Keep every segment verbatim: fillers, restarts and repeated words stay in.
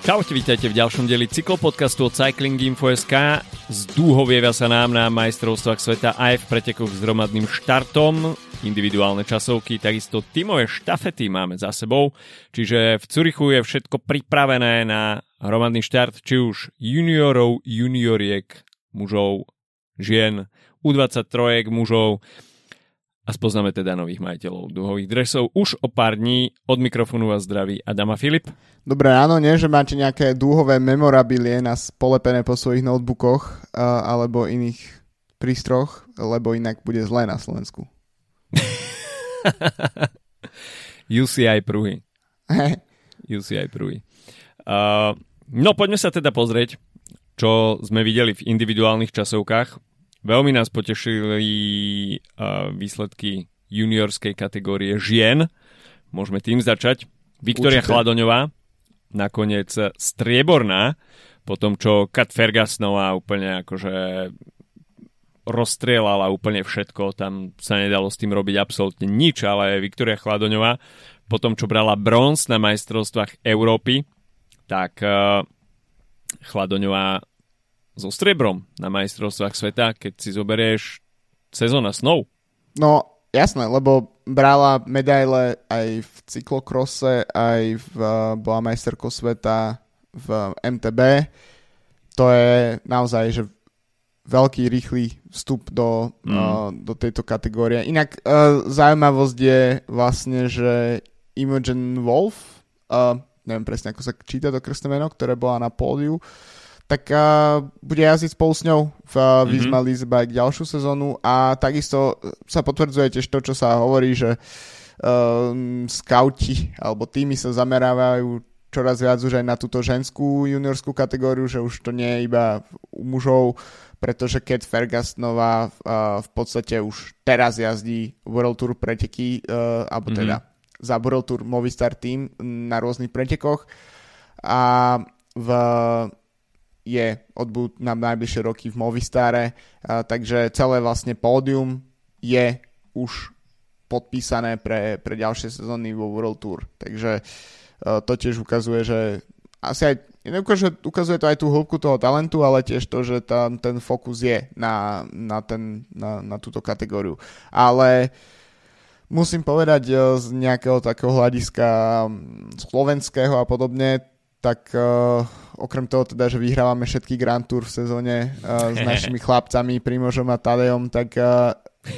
Čaute, vítajte v ďalšom dieli cyklopodcastu od Cycling Info bodka es ká. Zdúhovieva sa nám na majstrovstvách sveta aj v pretekoch s hromadným štartom. Individuálne časovky, takisto tímové štafety máme za sebou. Čiže v Curychu je všetko pripravené na hromadný štart, či už juniorov, junioriek, mužov, žien, ú dvadsaťtri mužov. A spoznáme teda nových majiteľov duhových dresov. Už o pár dní od mikrofónu vás zdraví Adam a Filip. Dobré ráno, nie, že máte nejaké dúhové memorabilie na polepené po svojich notebookoch uh, alebo iných prístroch, lebo inak bude zlé na Slovensku. ú cé í pruhy. ú cé í pruhy. Uh, no poďme sa teda pozrieť, čo sme videli v individuálnych časovkách. Veľmi nás potešili uh, výsledky juniorskej kategórie žien. Môžeme tým začať. Viktória Chladoňová, nakoniec strieborná, po tom, čo Kat Fergusonová úplne akože rozstrielala úplne všetko, tam sa nedalo s tým robiť absolútne nič, ale Viktória Chladoňová, po tom, čo brala bronz na majstrovstvách Európy, tak uh, Chladoňová so striebrom na majstrovstvách sveta, keď si zoberieš sezóna snov. No, jasné, lebo brala medaile aj v cyklokrose, aj v, bola majsterkou sveta v em té bé. To je naozaj že veľký, rýchly vstup do, mm. uh, do tejto kategórie. Inak uh, zaujímavosť je vlastne, že Imogen Wolf, uh, neviem presne, ako sa číta to krstné meno, ktoré bola na pódiu, tak uh, bude jazdiť spolu s ňou v uh, Visma mm-hmm. Lease Bike ďalšiu sezónu a takisto sa potvrdzuje tiež to, čo sa hovorí, že uh, skauti alebo týmy sa zamerávajú čoraz viac už aj na túto ženskú juniorskú kategóriu, že už to nie je iba u mužov, pretože Kat Fergusonová uh, v podstate už teraz jazdí World Tour preteky, uh, alebo mm-hmm. teda za World Tour Movistar Team na rôznych pretekoch a v je odbud na najbližšie roky v Movistare, a takže celé vlastne pódium je už podpísané pre, pre ďalšie sezóny vo World Tour. Takže a, to tiež ukazuje, že asi aj ukazuje, ukazuje to aj tú hĺbku toho talentu, ale tiež to, že tam ten fokus je na, na, ten, na, na túto kategóriu. Ale musím povedať z nejakého takého hľadiska slovenského a podobne, tak uh, okrem toho teda, že vyhrávame všetky Grand Tour v sezóne uh, s našimi chlapcami Primožom a Tadejom, tak uh,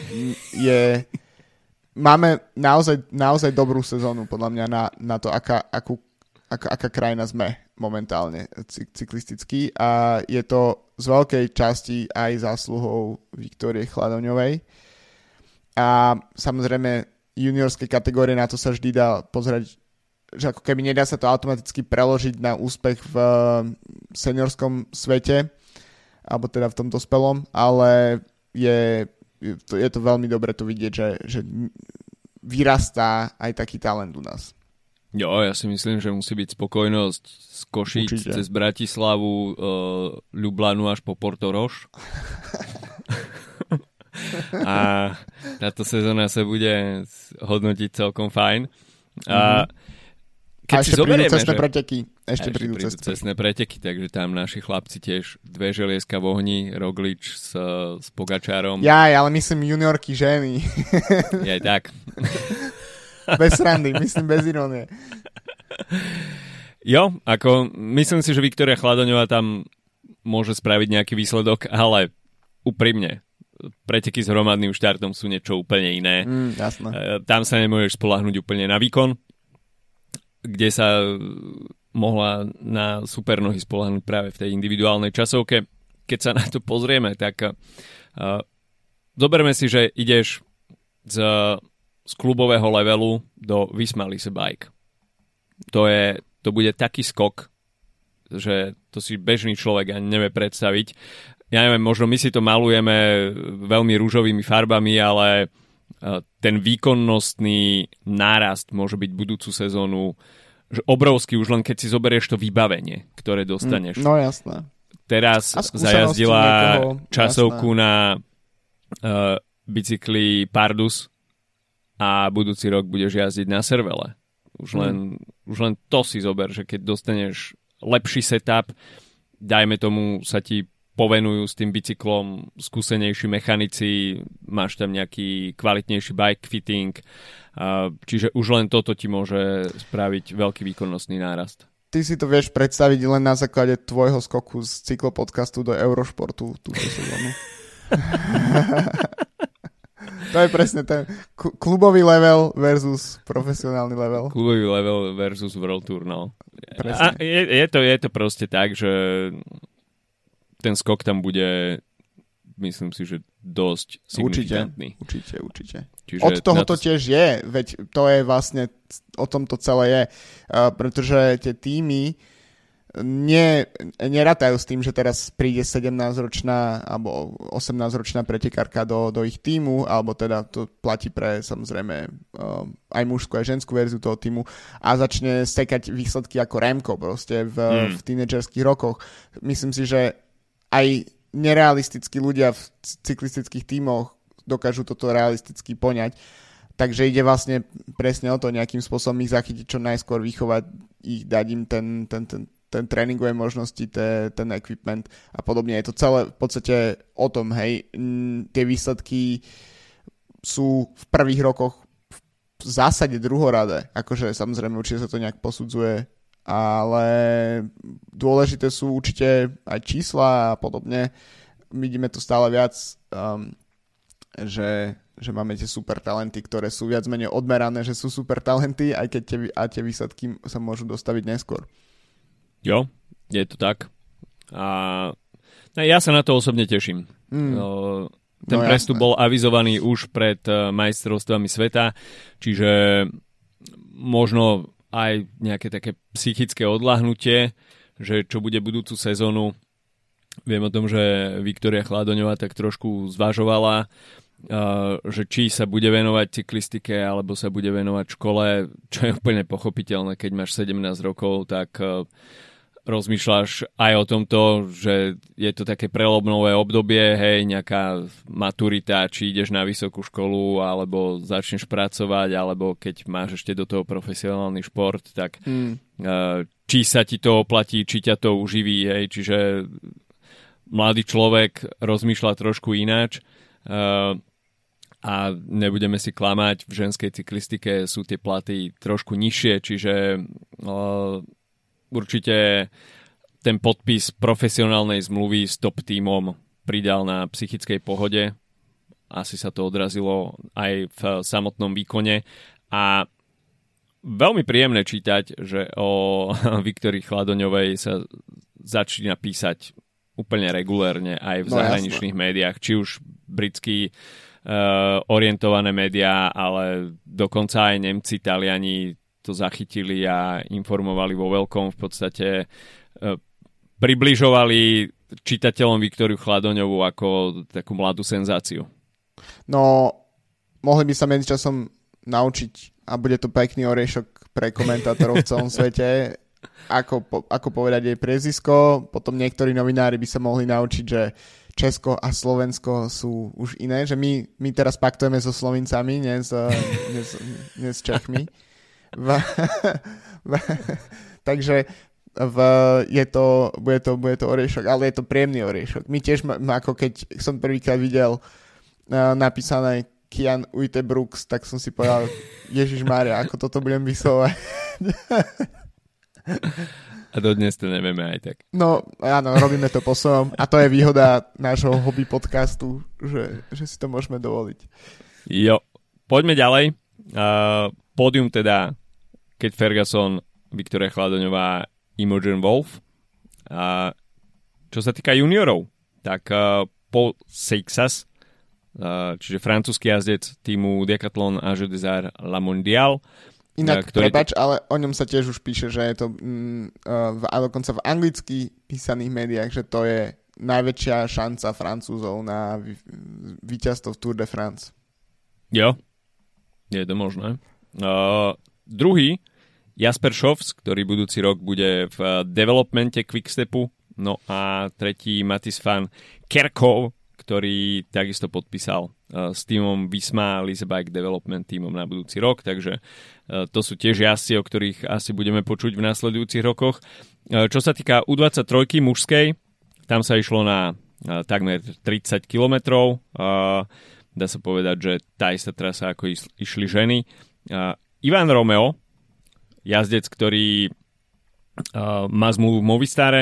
je máme naozaj, naozaj dobrú sezónu podľa mňa na, na to, aká, akú, aká, aká krajina sme momentálne cyklisticky a je to z veľkej časti aj zásluhou Viktórie Chladoňovej a samozrejme juniorskej kategórie na to sa vždy dá pozrieť, že ako keby nedá sa to automaticky preložiť na úspech v seniorskom svete, alebo teda v tom dospelom, ale je, je, to, je to veľmi dobre to vidieť, že, že vyrastá aj taký talent u nás. Jo, ja si myslím, že musí byť spokojnosť z Košíc Určite. Cez Bratislavu, uh, Ljubljanu až po Portorož. A táto sezóna sa bude hodnotiť celkom fajn. A mm-hmm. Keď a ešte si prídu cestné že... preteky. Ešte, ešte prídu, prídu cestné, cestné preteky, takže tam naši chlapci tiež dve želieska v ohni, Roglič s, s Pogačárom. Jaj, ale myslím juniorky ženy. Jaj, tak. Bez srandy, myslím bez irónie. Jo, ako myslím si, že Viktória Chladoňová tam môže spraviť nejaký výsledok, ale úprimne, preteky s hromadným štartom sú niečo úplne iné. Mm, jasné. Tam sa nemôžeš spoľahnúť úplne na výkon, kde sa mohla na supernohy spoľahnúť práve v tej individuálnej časovke. Keď sa na to pozrieme, tak uh, zoberme si, že ideš z, z klubového levelu do Visma Lease Bike. To, je, to bude taký skok, že to si bežný človek ani nevie predstaviť. Ja neviem, možno my si to malujeme veľmi rúžovými farbami, ale ten výkonnostný nárast môže byť budúcu sezónu že obrovský už len keď si zoberieš to vybavenie, ktoré dostaneš. No jasné. Teraz zajazdila niekoho, časovku jasné. na uh, bicykli Pardus a budúci rok budeš jazdiť na Cervele. Už len, hmm. už len to si zober, že keď dostaneš lepší setup, dajme tomu sa ti povenujú s tým bicyklom skúsenejší mechanici, máš tam nejaký kvalitnejší bike fitting, čiže už len toto ti môže spraviť veľký výkonnostný nárast. Ty si to vieš predstaviť len na základe tvojho skoku z cyklopodcastu do Eurošportu túto sezónu. To je presne ten klubový level versus profesionálny level. Klubový level versus World Tour, no. A je, je, to, je to proste tak, že ten skok tam bude, myslím si, že dosť signifikantný. Určite, určite. určite. Od toho to t- tiež je, veď to je vlastne, o tom to celé je, uh, pretože tie týmy nie, nerátajú s tým, že teraz príde sedemnásťročná alebo osemnásťročná pretekárka do, do ich týmu, alebo teda to platí pre samozrejme uh, aj mužskú, aj ženskú verziu toho týmu a začne stekať výsledky ako Remco proste v, hmm. v tínedžerských rokoch. Myslím si, že aj nerealistickí ľudia v cyklistických tímoch dokážu toto realisticky poňať. Takže ide vlastne presne o to nejakým spôsobom ich zachytiť čo najskôr, vychovať ich, dať im ten, ten, ten, ten tréningové možnosti, te, ten equipment a podobne. Je to celé v podstate o tom, hej, m, tie výsledky sú v prvých rokoch v zásade druhoradé. Akože samozrejme určite sa to nejak posudzuje, ale dôležité sú určite aj čísla a podobne. Vidíme to stále viac, um, že, že máme tie super talenty, ktoré sú viac menej odmerané, že sú super talenty, aj keď tie, a tie výsledky sa môžu dostaviť neskôr. Jo, je to tak. A ja sa na to osobne teším. Mm. Ten no, prestup bol avizovaný už pred majstrovstvami sveta, čiže možno aj nejaké také psychické odľahnutie, že čo bude budúcu sezónu. Viem o tom, že Viktória Chladoňová tak trošku zvažovala, že či sa bude venovať cyklistike, alebo sa bude venovať škole, čo je úplne pochopiteľné, keď máš sedemnásť rokov, tak rozmýšľaš aj o tomto, že je to také prelomové obdobie, hej, nejaká maturita, či ideš na vysokú školu, alebo začneš pracovať, alebo keď máš ešte do toho profesionálny šport, tak hmm. či sa ti to oplatí, či ťa to uživí, hej, čiže mladý človek rozmýšľa trošku ináč a nebudeme si klamať, v ženskej cyklistike sú tie platy trošku nižšie, čiže určite ten podpis profesionálnej zmluvy s top tímom pridal na psychickej pohode. Asi sa to odrazilo aj v samotnom výkone. A veľmi príjemné čítať, že o Viktórii Chladoňovej sa začína písať úplne regulérne aj v no, zahraničných jasné. médiách. Či už britský uh, orientované médiá, ale dokonca aj Nemci, Taliani to zachytili a informovali vo veľkom, v podstate e, približovali čitateľom Viktóriu Chladoňovú ako takú mladú senzáciu. No, mohli by sa medzičasom naučiť, a bude to pekný oriešok pre komentátorov v celom svete, ako, po, ako povedať jej priezvisko. Potom niektorí novinári by sa mohli naučiť, že Česko a Slovensko sú už iné, že my, my teraz paktujeme so Slovincami, nie s, nie s, nie s Čechmi. V, v, takže v, je to, bude, to, bude to oriešok, ale je to príjemný oriešok. My tiež, ako keď som prvýkrát videl uh, napísané Kian Uijtebroeks, tak som si povedal, Ježišmária, ako toto budem vyslovať. A dodnes to nevieme aj tak. No áno, robíme to po svojom a to je výhoda nášho hobby podcastu, že, že si to môžeme dovoliť. Jo, poďme ďalej. Uh, pódium teda Kate Ferguson, Viktória Chladoňová, Imogen Wolf. A čo sa týka juniorov, tak uh, Paul Seixas, uh, čiže francúzsky jazdec týmu Decathlon A Jeux des Arts La Mondiale. Inak, ktorý... prepač, ale o ňom sa tiež už píše, že je to mm, uh, a dokonca v anglicky písaných médiách, že to je najväčšia šanca Francúzov na víťazstvo v Tour de France. Jo, je to možné. Uh, druhý, Jasper Schoffs, ktorý budúci rok bude v developmente Quickstepu. No a tretí, Mathies van Kerkhove, ktorý takisto podpísal s týmom Visma Lease Bike Development týmom na budúci rok, takže to sú tiež jazdci, o ktorých asi budeme počuť v nasledujúcich rokoch. Čo sa týka ú dvadsaťtrojky mužskej, tam sa išlo na takmer tridsať kilometrov. Dá sa povedať, že tá istá trasa, ako išli ženy. Ivan Romeo, jazdec, ktorý má zmluvu v Movistare,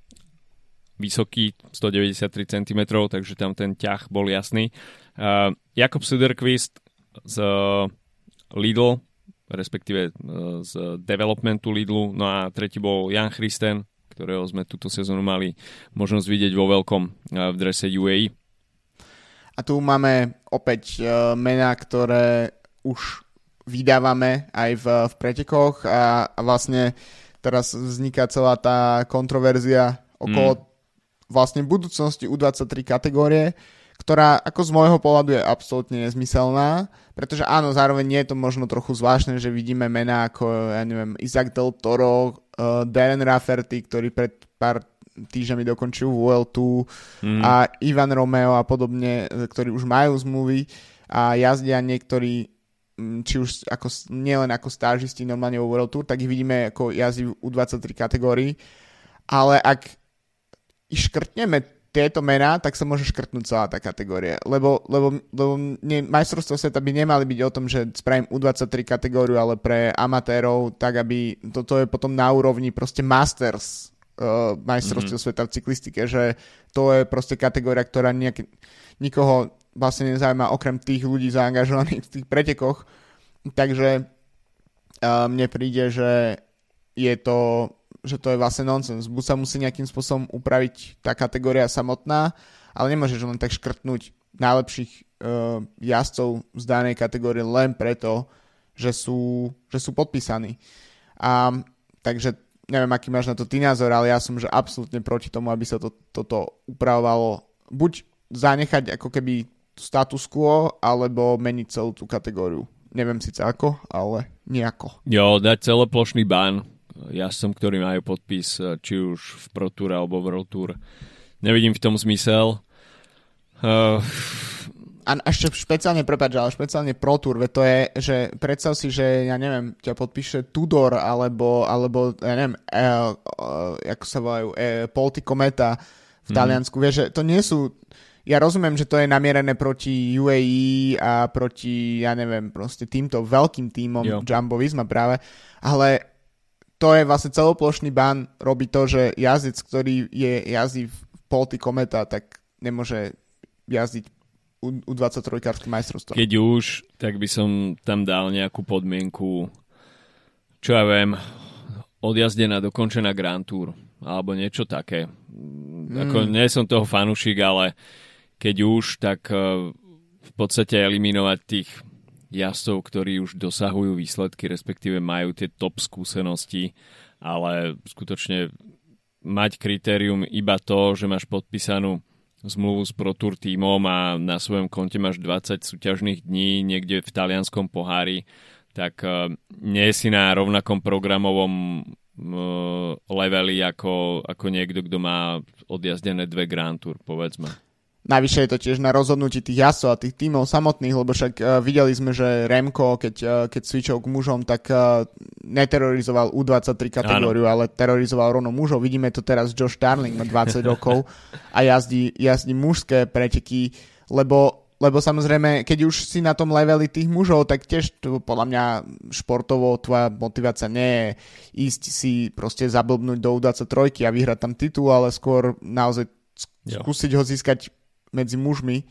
vysoký stodeväťdesiattri centimetrov, takže tam ten ťah bol jasný. Uh, Jakob Söderqvist z uh, Lidl, respektíve uh, z developmentu Lidlu, no a tretí bol Jan Christen, ktorého sme túto sezónu mali možnosť vidieť vo veľkom uh, v drese ú á é. A tu máme opäť uh, mená, ktoré už vydávame aj v, v pretekoch a, a vlastne teraz vzniká celá tá kontroverzia okolo mm. vlastne budúcnosti ú dvadsaťtri kategórie, ktorá ako z môjho pohľadu je absolútne nezmyselná, pretože áno, zároveň nie je to možno trochu zvláštne, že vidíme mená ako, ja neviem, Isaac Del Toro, uh, Darren Rafferty, ktorý pred pár týždňami dokončil vé el dva mm. a Ivan Romeo a podobne, ktorí už majú zmluvy a jazdia niektorí, či už ako, nielen ako stážisti normálne vo World Tour, tak ich vidíme ako jazdí v ú dvadsaťtri kategórii, ale ak škrtneme tieto mená, tak sa môže škrtnúť celá tá kategória. Lebo, lebo, lebo nie, majstrovstvá sveta by nemali byť o tom, že spravím ú dvadsaťtri kategóriu, ale pre amatérov, tak aby toto je potom na úrovni proste Masters uh, majstrovstiev mm-hmm. sveta v cyklistike, že to je proste kategória, ktorá nejak, nikoho vlastne nezaujíma okrem tých ľudí zaangažovaných v tých pretekoch. Takže uh, mne príde, že je to že to je vlastne nonsens. Buď sa musí nejakým spôsobom upraviť tá kategória samotná, ale nemôžeš len tak škrtnúť najlepších uh, jazdcov z danej kategórie len preto, že sú, že sú podpísaní. A, takže neviem, aký máš na to ty názor, ale ja som že absolútne proti tomu, aby sa to, toto upravovalo. Buď zanechať ako keby status quo, alebo meniť celú tú kategóriu. Neviem síce ako, ale nejako. Jo, dať celoplošný ban jazdcom, ktorí majú podpis či už v Pro Tour alebo World Tour. Nevidím v tom zmysel. Uh... A ešte špeciálne, prepáč, ale špeciálne Pro Tour, to je, že predstav si, že ja neviem, ťa podpíše Tudor alebo, alebo ja neviem, e, e, ako sa volajú, e, Polti Kometa v Taliansku. Mm. Vieš, že to nie sú, ja rozumiem, že to je namierené proti ú á é a proti, ja neviem, proste týmto veľkým tímom Jumbo Visma práve, ale to je vlastne celoplošný ban, robí to, že jazdec, ktorý je jazdí v Polti Kometa, tak nemôže jazdiť ú dvadsaťtrojkárske majstrovstvo. Keď už, tak by som tam dal nejakú podmienku, čo ja viem, odjazdená dokončená Grand Tour, alebo niečo také. Mm. Ako, nie som toho fanúšik, ale keď už, tak v podstate eliminovať tých jazdcov, ktorí už dosahujú výsledky, respektíve majú tie top skúsenosti, ale skutočne mať kritérium iba to, že máš podpísanú zmluvu s Pro Tour tímom a na svojom konte máš dvadsať súťažných dní niekde v talianskom pohári, tak nie si na rovnakom programovom leveli ako, ako niekto, kto má odjazdené dve Grand Tour, povedzme. Navyše je to tiež na rozhodnutí tých jazdcov a tých tímov samotných, lebo však uh, videli sme, že Remco, keď, uh, keď switchol k mužom, tak uh, neterorizoval ú dvadsaťtri kategóriu, Áno. ale terorizoval rovno mužov. Vidíme to teraz, Josh Starling má dvadsať rokov a jazdí, jazdí mužské preteky, lebo, lebo samozrejme, keď už si na tom leveli tých mužov, tak tiež to, podľa mňa športovo tvoja motivácia nie je ísť si proste zablbnúť do ú dvadsaťtrojky a vyhrať tam titul, ale skôr naozaj skúsiť ho získať medzi mužmi.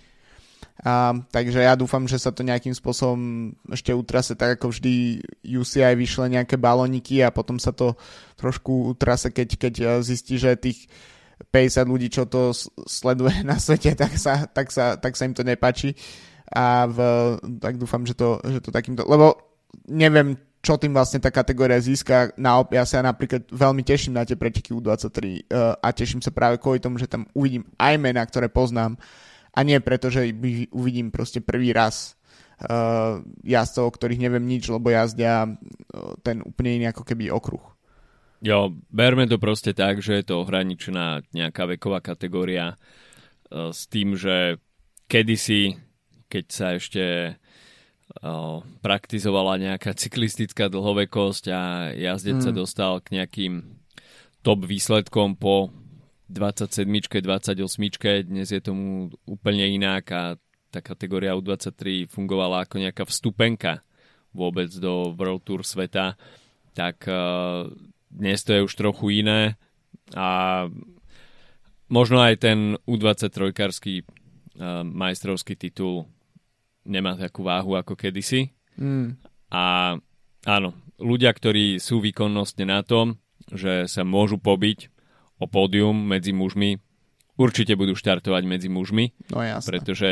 A, takže ja dúfam, že sa to nejakým spôsobom ešte utrase, tak ako vždy ú cé í vyšle nejaké balóniky a potom sa to trošku utrase, keď, keď zistí, že tých päťdesiat ľudí, čo to sleduje na svete, tak sa, tak sa, tak sa im to nepáči. A v, tak dúfam, že to, že to takýmto... Lebo neviem, čo tým vlastne tá kategória získa. Naop, ja sa napríklad veľmi teším na tie preteky ú dvadsaťtri uh, a teším sa práve kvôli tomu, že tam uvidím aj mená, ktoré poznám a nie preto, že uvidím proste prvý raz uh, jazdcov, o ktorých neviem nič, lebo jazdia uh, ten úplne iný ako keby okruh. Jo, berme to proste tak, že je to ohraničená nejaká veková kategória uh, s tým, že kedysi keď sa ešte o, praktizovala nejaká cyklistická dlhovekosť a jazdec mm. sa dostal k nejakým top výsledkom po dvadsaťsedem, dvadsaťosem. Dnes je tomu úplne inak a tá kategória U dvadsaťtri fungovala ako nejaká vstupenka vôbec do World Tour sveta. Tak uh, dnes to je už trochu iné a možno aj ten U dvadsaťtrojkarský uh, majstrovský titul nemá takú váhu ako kedysi. Mm. A áno, ľudia, ktorí sú výkonnostne na tom, že sa môžu pobiť o pódium medzi mužmi, určite budú štartovať medzi mužmi, no jasne. Pretože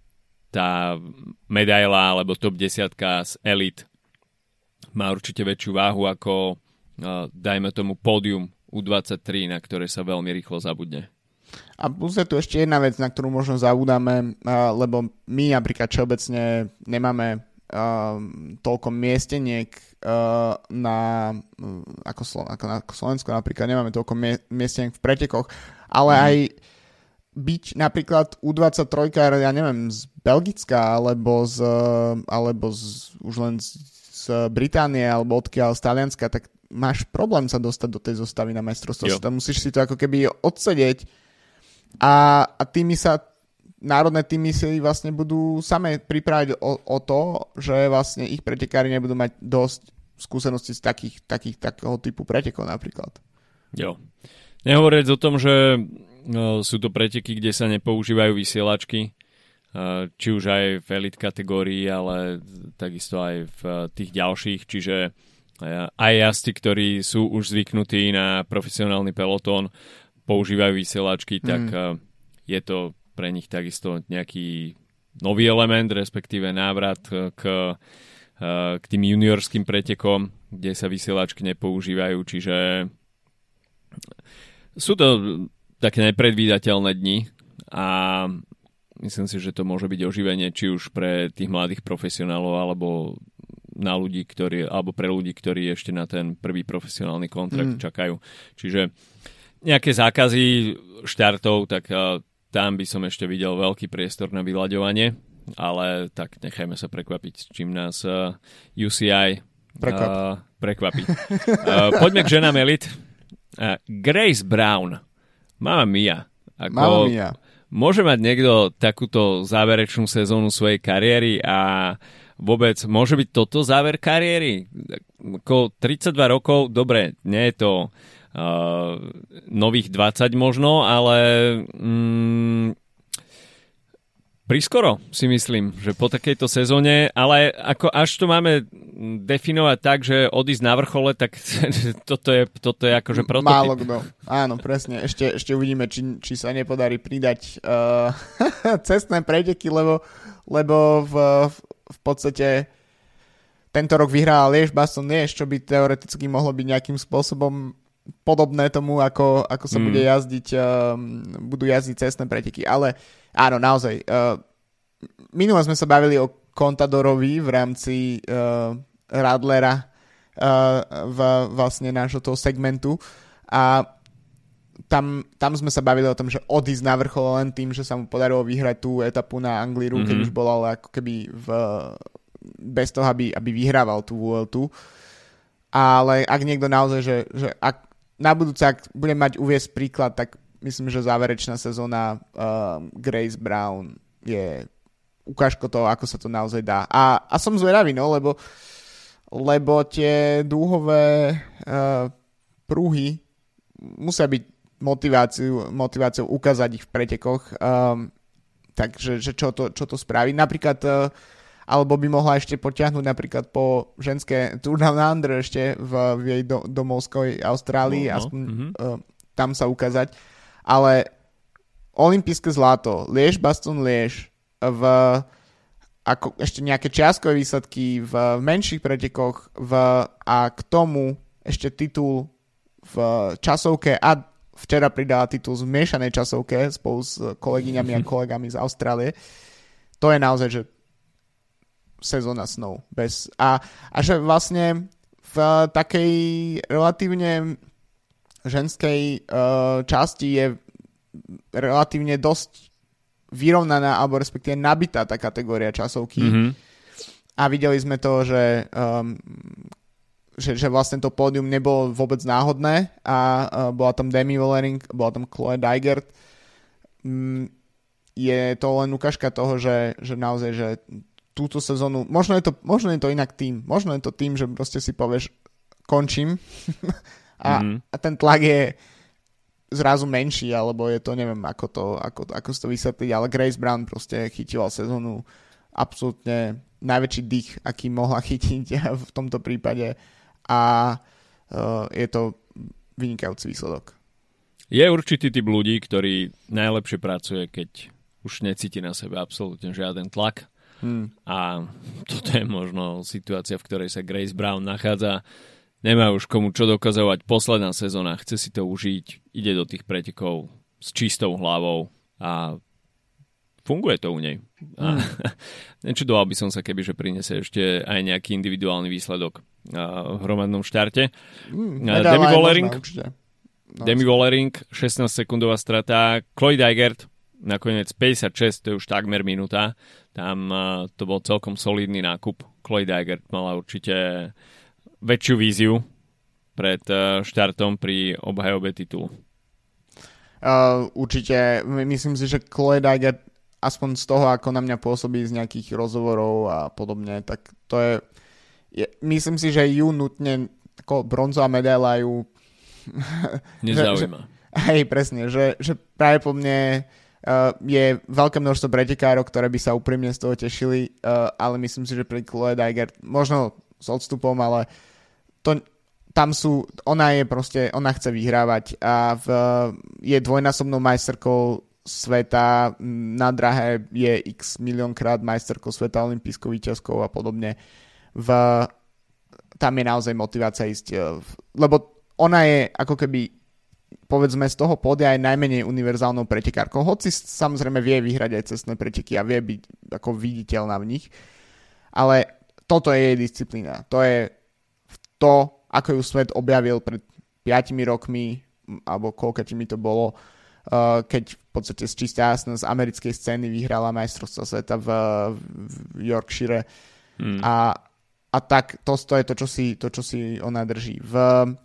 tá medaila alebo top desiatka z elit má určite väčšiu váhu ako uh, dajme tomu pódium U dvadsaťtri, na ktoré sa veľmi rýchlo zabudne. A plus je tu ešte jedna vec, na ktorú možno zabúdame, uh, lebo my napríklad všeobecne nemáme uh, toľko miesteniek uh, na, uh, ako, Slo- ako, na, ako Slovensko napríklad, nemáme toľko mie- miesteniek v pretekoch, ale mm. aj byť napríklad U dvadsaťtri, ja neviem, z Belgicka, alebo z, alebo z, už len z, z Británie, alebo odkiaľ z Talianska, tak máš problém sa dostať do tej zostavy na majstrovstvo. Tam musíš si to ako keby odsedieť a, a týmy sa, národné týmy si vlastne budú same pripraviť o, o to, že vlastne ich pretekári nebudú mať dosť skúseností z takých, takých, takého typu pretekov napríklad. Jo. Nehovoriac o tom, že no, sú to preteky, kde sa nepoužívajú vysielačky, či už aj v elite kategórii, ale takisto aj v tých ďalších, čiže aj jazdci, ktorí sú už zvyknutí na profesionálny pelotón, používajú vysielačky, tak mm. je to pre nich takisto nejaký nový element, respektíve návrat k, k tým juniorským pretekom, kde sa vysielačky nepoužívajú, čiže sú to také nepredvídateľné dni a myslím si, že to môže byť oživenie či už pre tých mladých profesionálov alebo na ľudí, ktorí, alebo pre ľudí, ktorí ešte na ten prvý profesionálny kontrakt mm. čakajú. Čiže nejaké zákazy štartov, tak uh, tam by som ešte videl veľký priestor na vyľaďovanie, ale tak nechajme sa prekvapiť, čím nás uh, U C I Prekvap. uh, prekvapí. uh, poďme k ženám elit. Uh, Grace Brown. Mama mia. Ako, Mama mia. Môže mať niekto takúto záverečnú sezónu svojej kariéry a vôbec môže byť toto záver kariéry? Ako tridsaťdva rokov, dobre, nie je to uh, nových dvadsať možno, ale mm, priskoro si myslím, že po takejto sezóne, ale ako až to máme definovať tak, že odísť na vrchole, tak toto je, toto je akože prototyp. Málo kto. Áno, presne. Ešte, ešte uvidíme, či, či sa nepodarí pridať uh, cestné preteky, lebo, lebo v, v podstate tento rok vyhrala Liège-Bastogne-Liège, čo by teoreticky mohlo byť nejakým spôsobom podobné tomu, ako, ako sa mm. bude jazdiť, um, budú jazdiť cestné preteky. Ale áno, naozaj. Uh, minule sme sa bavili o Contadorovi v rámci uh, Radlera uh, v vlastne nášho toho segmentu a tam, tam sme sa bavili o tom, že odísť na vrchol len tým, že sa mu podarilo vyhrať tú etapu na Angliru, mm-hmm. keď už bol ale ako keby v, bez toho, aby, aby vyhrával tú Vueltu. Ale ak niekto naozaj, že, že ak na budúce, ak budem mať uviesť príklad, tak myslím, že záverečná sezóna uh, Grace Brown je ukážko toho, ako sa to naozaj dá. A, a som zvedavý, no, lebo, lebo tie dúhové uh, pruhy musia byť motiváciu, motiváciou ukázať ich v pretekoch. Um, takže že čo, to, čo to spraví. Napríklad uh, alebo by mohla ešte potiahnuť napríklad po ženské Tour Down Under ešte v, v jej do, domovskej Austrálii, no, no. aspoň mm-hmm. uh, tam sa ukázať. Ale olympijské zlato, Liège-Bastogne-Liège, v ako ešte nejaké čiastkové výsledky v menších pretekoch v, a k tomu ešte titul v časovke a včera pridala titul v zmiešanej časovke spolu s kolegyňami a kolegami z Austrálie. To je naozaj, že sezóna snov. Bez, a, a že vlastne v takej relatívne ženskej uh, časti je relatívne dosť vyrovnaná, alebo respektíve nabitá tá kategória časovky. Mm-hmm. A videli sme to, že, um, že, že vlastne to pódium nebolo vôbec náhodné a uh, bola tam Demi Vollering, bola tam Chloe Dygert. Um, je to len ukážka toho, že, že naozaj, že túto sezónu, možno je to, možno je to inak tým, možno je to tým, že proste si povieš, končím a, mm-hmm. a ten tlak je zrazu menší, alebo je to, neviem, ako to, ako, ako to vysvetliť, ale Grace Brown proste chytila sezónu absolútne najväčší dých, aký mohla chytiť v tomto prípade a uh, je to vynikajúci výsledok. Je určitý typ ľudí, ktorý najlepšie pracuje, keď už necíti na sebe absolútne žiaden tlak hmm. a toto je možno situácia, v ktorej sa Grace Brown nachádza. Nemá už komu čo dokazovať, posledná sezóna, chce si to užiť, ide do tých pretekov s čistou hlavou a funguje to u nej. Mm. Nečudoval by som sa, keby že prinesie ešte aj nejaký individuálny výsledok v hromadnom štarte. Mm, Demi Vollering, no, Demi Vollering, šestnásťsekundová strata, Chloe Dygert, nakoniec päťdesiatšesť, to je už takmer minúta. Tam to bol celkom solidný nákup. Chloe Dygert mala určite väčšiu víziu pred štartom pri obhajobe titulu. Uh, určite, myslím si, že Chloe Dygert aspoň z toho, ako na mňa pôsobí z nejakých rozhovorov a podobne, tak to je, je myslím si, že ju nutne ako bronzová medaila ju nezaujíma. Hej, presne, že, že práve po mne uh, je veľké množstvo pretekárov, ktoré by sa úprimne z toho tešili, uh, ale myslím si, že pri Chloe Dygert možno s odstupom, ale to, tam sú, ona je proste, ona chce vyhrávať a v, je dvojnásobnou majsterkou sveta, na drahe je x miliónkrát majsterkou sveta, olympijskou víťazkou a podobne. V, tam je naozaj motivácia ísť, lebo ona je ako keby, povedzme, z toho pódia aj najmenej univerzálnou pretekárkou, hoci samozrejme vie vyhrať aj cestné preteky a vie byť ako viditeľná v nich, ale toto je jej disciplína. To je to, ako ju svet objavil pred piatimi rokmi, alebo koľkatimi to bolo, uh, keď v podstate z čistá jasná z americkej scény vyhrala majstrovstvo sveta v, v Yorkshire. Hmm. A, a tak to, to je to, čo si, to, čo si ona drží. V,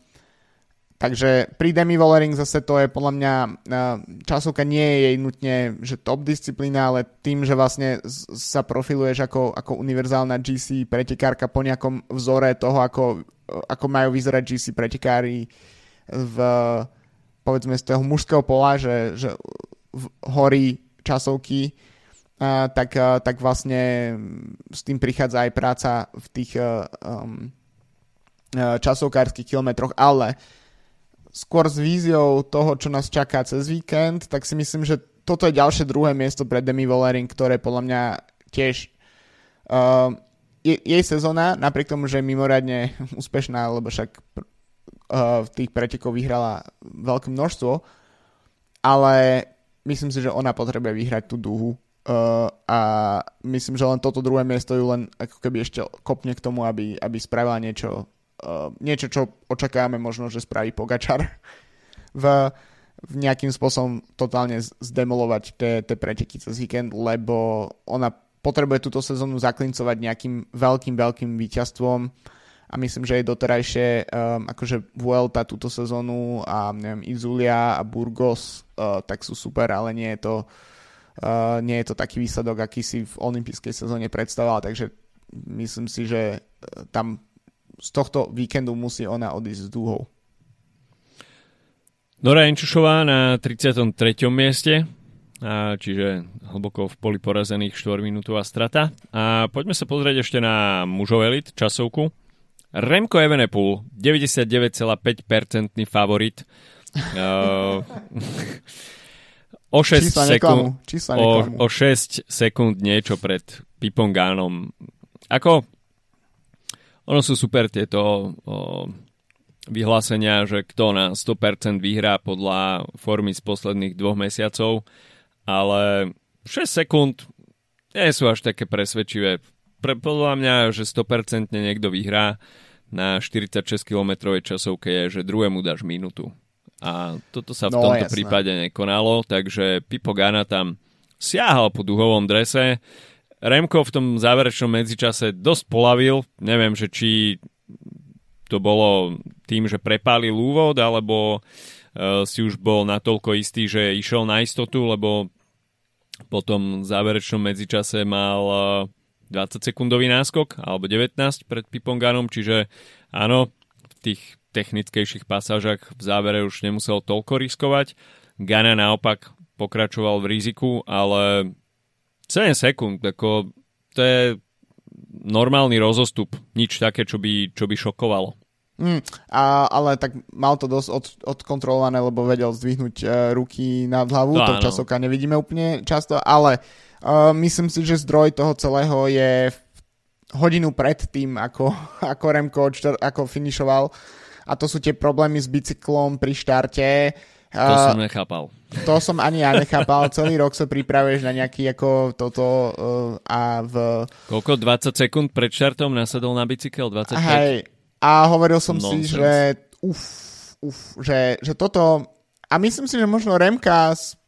takže pri Demi Vollering zase to je podľa mňa, uh, časovka nie je jej nutne, že top disciplína, ale tým, že vlastne z, sa profiluješ ako, ako univerzálna gé cé pretekárka po nejakom vzore toho, ako ako majú vyzerať gé cé pretekári v, povedzme, z toho mužského pola, že, že horí časovky, a, tak, a, tak vlastne s tým prichádza aj práca v tých um, časovkárskych kilometroch, ale skôr s víziou toho, čo nás čaká cez víkend, tak si myslím, že toto je ďalšie druhé miesto pre Demi Vollering, ktoré podľa mňa tiež uh, Je, jej sezóna, napriek tomu, že je mimoriadne úspešná, lebo však uh, v tých pretekoch vyhrala veľké množstvo, ale myslím si, že ona potrebuje vyhrať tú dúhu uh, a myslím, že len toto druhé miesto ju len ako keby ešte kopne k tomu, aby, aby spravila niečo, uh, niečo, čo očakávame možno, že spraví Pogačar v, v nejakým spôsobom totálne zdemolovať tie, tie preteky cez víkend, lebo ona potrebuje túto sezónu zaklincovať nejakým veľkým, veľkým víťazstvom a myslím, že jej doterajšie um, akože Vuelta túto sezónu a neviem, Izulia a Burgos uh, tak sú super, ale nie je to uh, nie je to taký výsledok, aký si v olympijskej sezóne predstavoval, takže myslím si, že uh, tam z tohto víkendu musí ona odísť s dúhou. Nora Enčušová na tridsiatom treťom mieste, a čiže hlboko v poli porazených štvorminútová strata. A poďme sa pozrieť ešte na mužov elit, časovku. Remco Evenepoel, deväťdesiatdeväť celá päť percent favorit. uh, o šesť sekúnd o, o šesť sekúnd niečo pred Pipongánom. Ako ono sú super tieto o, vyhlásenia, že kto na sto percent vyhrá podľa formy z posledných dvoch mesiacov, ale šesť sekúnd nie sú až také presvedčivé. Pre, podľa mňa, že sto percent niekto vyhrá na štyridsaťšesť kilometrovej časovke je, že druhému dáš minútu. A toto sa v no, tomto jasné. prípade nekonalo, takže Pipo Ganna tam siahal po duhovom drese. Remko v tom záverečnom medzičase dosť polavil. Neviem, že či to bolo tým, že prepálil úvod, alebo uh, si už bol natoľko istý, že išiel na istotu, lebo po tom záverečnom medzičase mal uh, dvadsaťsekundový náskok, alebo devätnásť pred Piponganom, čiže áno, v tých technickejších pasážach v závere už nemusel toľko riskovať. Ganna naopak pokračoval v riziku, ale sedem sekúnd, ako to je normálny rozostup, nič také, čo by, čo by šokovalo. Mm, a, ale tak mal to dosť od, odkontrolované, lebo vedel zdvihnúť uh, ruky nad hlavu, to, to časovka nevidíme úplne často, ale Uh, myslím si, že zdroj toho celého je hodinu pred tým, ako, ako Remko čtvr, ako finišoval. A to sú tie problémy s bicyklom pri štarte. To uh, som nechápal. To som ani ja nechápal. Celý rok sa pripravuješ na nejaký ako toto uh, a v... Koľko? dvadsať sekúnd pred štartom nasadol na bicykel? dvadsaťpäť? Hej. A hovoril som Nonsense. si, že uf, uf, že, že toto... A myslím si, že možno Remka...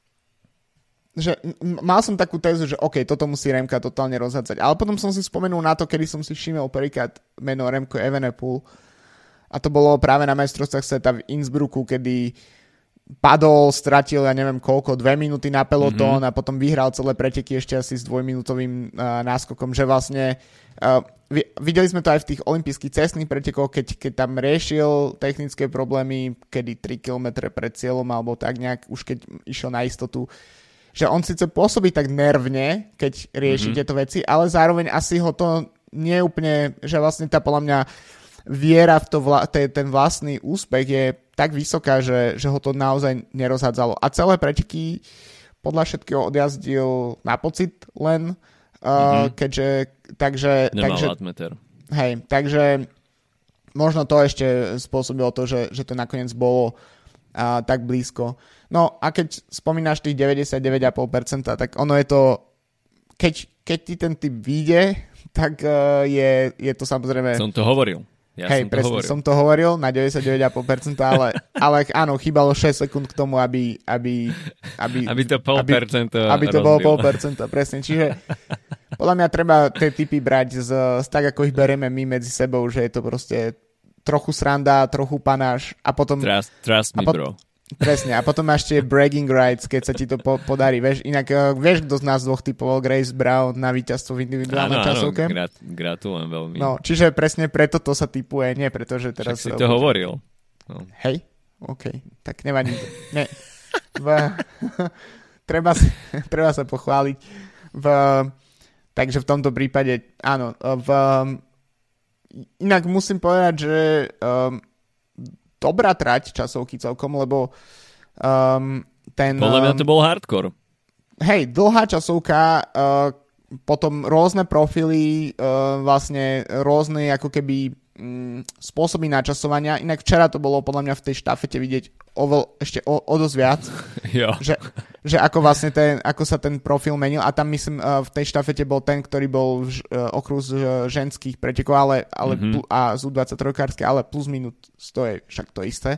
že mal som takú tézu, že OK, toto musí Remka totálne rozhádzať. Ale potom som si spomenul na to, kedy som si všimol prvýkrát meno Remko Evenepoel. A to bolo práve na majstrovstvách sveta v Innsbrucku, kedy padol, stratil, ja neviem koľko, dve minúty na pelotón mm-hmm. a potom vyhral celé preteky ešte asi s dvojminútovým uh, náskokom, že vlastne uh, videli sme to aj v tých olympijských cestných pretekoch, keď, keď tam riešil technické problémy, kedy tri kilometre pred cieľom alebo tak nejak, už keď išiel na istotu, že on síce pôsobí tak nervne, keď rieši mm-hmm. tieto veci, ale zároveň asi ho to nie úplne, že vlastne tá podľa mňa viera v to vla, te, ten vlastný úspech je tak vysoká, že, že ho to naozaj nerozhádzalo. A celé preteky podľa všetkého odjazdil na pocit len, uh, mm-hmm. keďže, takže... Nemal takže, admeter. Hej, takže možno to ešte spôsobilo to, že, že to nakoniec bolo uh, tak blízko. No a keď spomínaš tých deväťdesiatdeväť celá päť percent, tak ono je to, keď, keď ti ten typ vyjde, tak uh, je, je to samozrejme... Som to hovoril. Ja Hej, som presne, to hovoril. som to hovoril na deväťdesiatdeväť celá päť percent, ale, ale áno, chýbalo šesť sekúnd k tomu, aby... Aby, aby, aby to pol aby, percenta aby to bolo pol percenta, presne. Čiže podľa mňa treba tie typy brať z, z tak, ako ich bereme my medzi sebou, že je to proste trochu sranda, trochu panáš a potom... Trust, trust me, a pot, bro. Presne, a potom máš tie bragging rights, keď sa ti to po, podarí. Vieš, inak uh, vieš, kto z nás dvoch typoval Grace Brown na víťazstvo v individuálnej časovke? Áno, grat, gratulujem veľmi. No, čiže presne preto to sa typuje, nie pretože teraz... Však si to hovoril. No. Hej? OK, tak nevadí. Ne. V... treba, sa, treba sa pochváliť. V... Takže v tomto prípade, áno. V... Inak musím povedať, že... Um, dobrá trať časovky celkom, lebo um, ten... Podľa mňa to bol hardcore. Hej, dlhá časovka, uh, potom rôzne profily, uh, vlastne rôzne ako keby um, spôsoby načasovania. Inak včera to bolo podľa mňa v tej štafete vidieť oveľ, ešte o, o dosť viac. Jo. Že, že ako vlastne ten, ako sa ten profil menil. A tam myslím, uh, v tej štafete bol ten, ktorý bol v uh, okruh z uh, ženských pretekov, ale, ale mm-hmm. pl- a z ú dvadsaťtrojkárske, ale plus minút to je však to isté.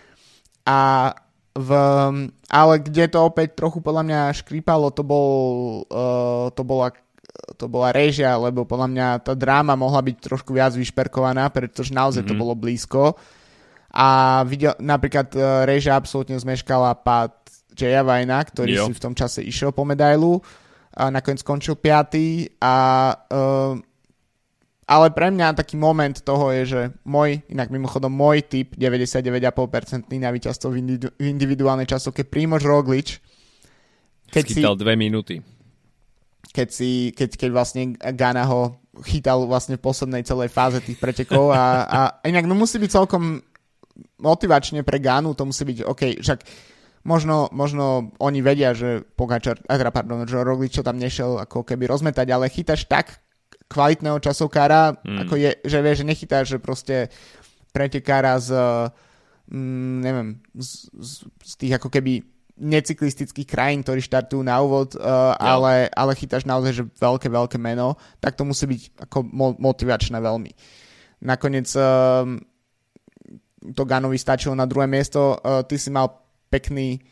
A v, ale kde to opäť trochu podľa mňa škrípalo, to bol uh, to bola to bola réžia, lebo podľa mňa tá dráma mohla byť trošku viac vyšperkovaná, pretože naozaj mm-hmm. to bolo blízko. A videl, napríklad uh, réžia absolútne zmeškala pád Jaya Vajna, ktorý jo. si v tom čase išiel po medailu a nakoniec skončil piaty a uh, ale pre mňa taký moment toho je, že môj, inak mimochodom môj typ deväťdesiatdeväť celá päť percent na víťazstvo v, individu- v individuálnej časovke Primož Roglič, keď Schytal si, dve minúty. Keď, si, keď, keď vlastne Ganna ho chytal vlastne v poslednej celej fáze tých pretekov a, a inak no musí byť celkom motivačne pre Gannu, to musí byť OK, však možno, možno oni vedia, že Pogačar, pardon, že Roglič čo tam nešiel ako keby rozmetať, ale chytáš tak kvalitného časovkára, mm. ako je, že vieš, že nechytáš, že proste pretekára z mm, neviem, z, z, z tých ako keby necyklistických krajín, ktorí štartujú na úvod, uh, ale, ale chytáš naozaj, že veľké, veľké meno, tak to musí byť ako mo- motivačné veľmi. Nakoniec um, to Gannovi stačilo na druhé miesto, uh, ty si mal pekný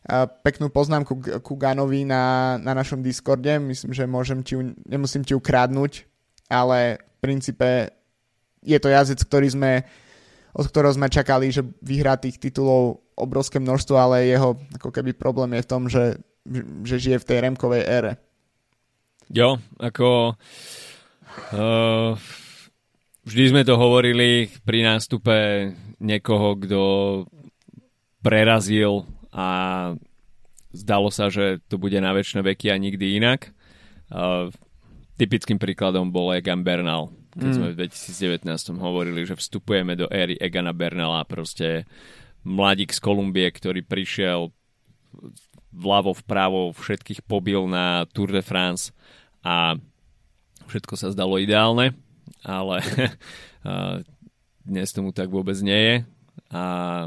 peknú poznámku k, ku Ganovi na, na našom Discorde. Myslím, že môžem ti ju, nemusím ti ju krádnuť, ale v princípe je to jazdec, ktorý sme, od ktorého sme čakali, že vyhrá tých titulov obrovské množstvo, ale jeho ako keby problém je v tom, že, že žije v tej Remkovej ére. Jo, ako uh, vždy sme to hovorili pri nástupe niekoho, kto prerazil a zdalo sa, že to bude na večné veky a nikdy inak. Uh, typickým príkladom bol Egan Bernal. Keď mm. sme v dvetisícdevätnásť hovorili, že vstupujeme do éry Egana Bernala, proste mladík z Kolumbie, ktorý prišiel vľavo, vpravo, všetkých pobil na Tour de France a všetko sa zdalo ideálne, ale dnes tomu tak vôbec nie je a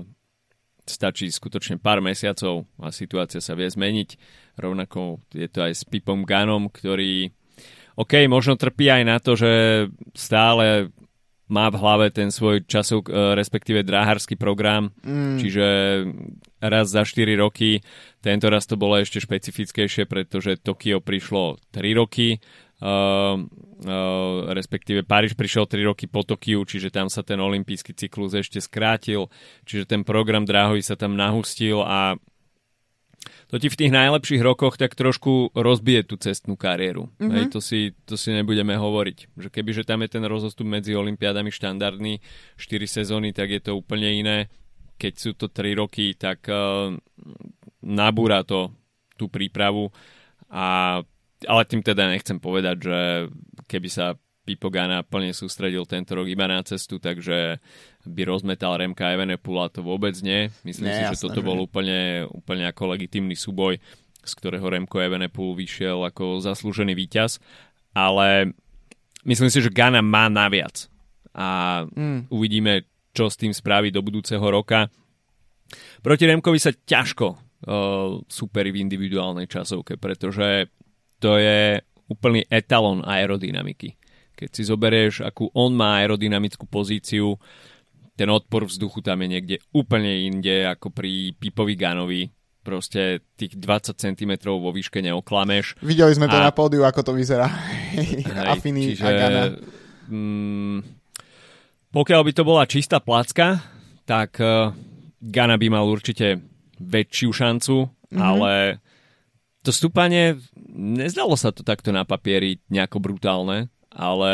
stačí skutočne pár mesiacov a situácia sa vie zmeniť. Rovnako je to aj s Pipom Ganom, ktorý OK, možno trpí aj na to, že stále má v hlave ten svoj časov, respektíve dráharský program, mm. čiže raz za štyri roky, tento raz to bolo ešte špecifickejšie, pretože Tokio prišlo tri roky, uh, uh, respektíve Paríž prišiel tri roky po Tokiu, čiže tam sa ten olympijský cyklus ešte skrátil, čiže ten program dráhový sa tam nahustil a to ti v tých najlepších rokoch tak trošku rozbije tú cestnú kariéru. Mm-hmm. Hej, to, si, to si nebudeme hovoriť. Že kebyže tam je ten rozostup medzi olympiádami štandardný štyri sezóny, tak je to úplne iné. Keď sú to tri roky, tak uh, nabúra to tú prípravu. A, ale tým teda nechcem povedať, že keby sa Pipo Gana plne sústredil tento rok iba na cestu, takže by rozmetal Remka Evenepoela, to vôbec nie. Myslím nie, si, jasné, že toto že... bol úplne, úplne ako legitímny súboj, z ktorého Remko Evenepoel vyšiel ako zaslúžený víťaz. Ale myslím si, že Gana má naviac. A mm. uvidíme, čo s tým spraví do budúceho roka. Proti Remkovi sa ťažko uh, superi v individuálnej časovke, pretože to je úplný etalon aerodynamiky. Keď si zoberieš, akú on má aerodynamickú pozíciu, ten odpor vzduchu tam je niekde úplne inde, ako pri Pipovi Ganovi. Proste tých dvadsať centimetrov vo výške neoklameš. Videli sme to a... na pódiu, ako to vyzerá. Affini a Gana. Mm, pokiaľ by to bola čistá placka, tak uh, Gana by mal určite väčšiu šancu, mm-hmm. ale to stúpanie, nezdalo sa to takto na papieri nejako brutálne, ale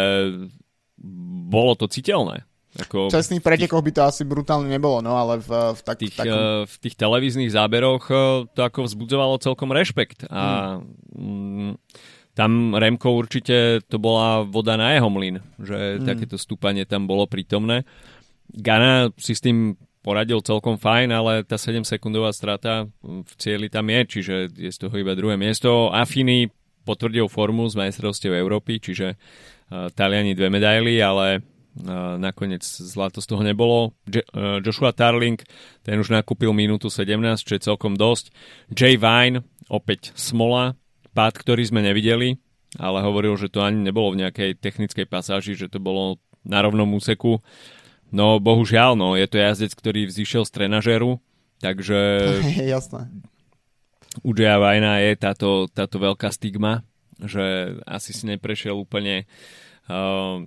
bolo to citeľné. Ako v čestných pretekoch by to asi brutálne nebolo, no ale v, v, tak, tých, takom... v tých televíznych záberoch to ako vzbudzovalo celkom rešpekt. A hmm. tam Remko určite to bola voda na jeho mlyn, že hmm. takéto stúpanie tam bolo prítomné. Gana si s tým poradil celkom fajn, ale tá sedemsekundová strata v cieli tam je, čiže je z toho iba druhé miesto. Affini potvrdil formu z majstrovstiev Európy, čiže uh, Taliani dve medaily, ale uh, nakoniec zlato z toho nebolo. Je, uh, Joshua Tarling, ten už nakúpil minútu sedemnásť, čo je celkom dosť. Jay Vine, opäť smola, pád, ktorý sme nevideli, ale hovoril, že to ani nebolo v nejakej technickej pasáži, že to bolo na rovnom úseku. No bohužiaľ, no, je to jazdec, ktorý vzýšiel z trenažéru, takže... Jasné. U Jaya Vina je táto, táto veľká stigma, že asi si neprešiel úplne uh,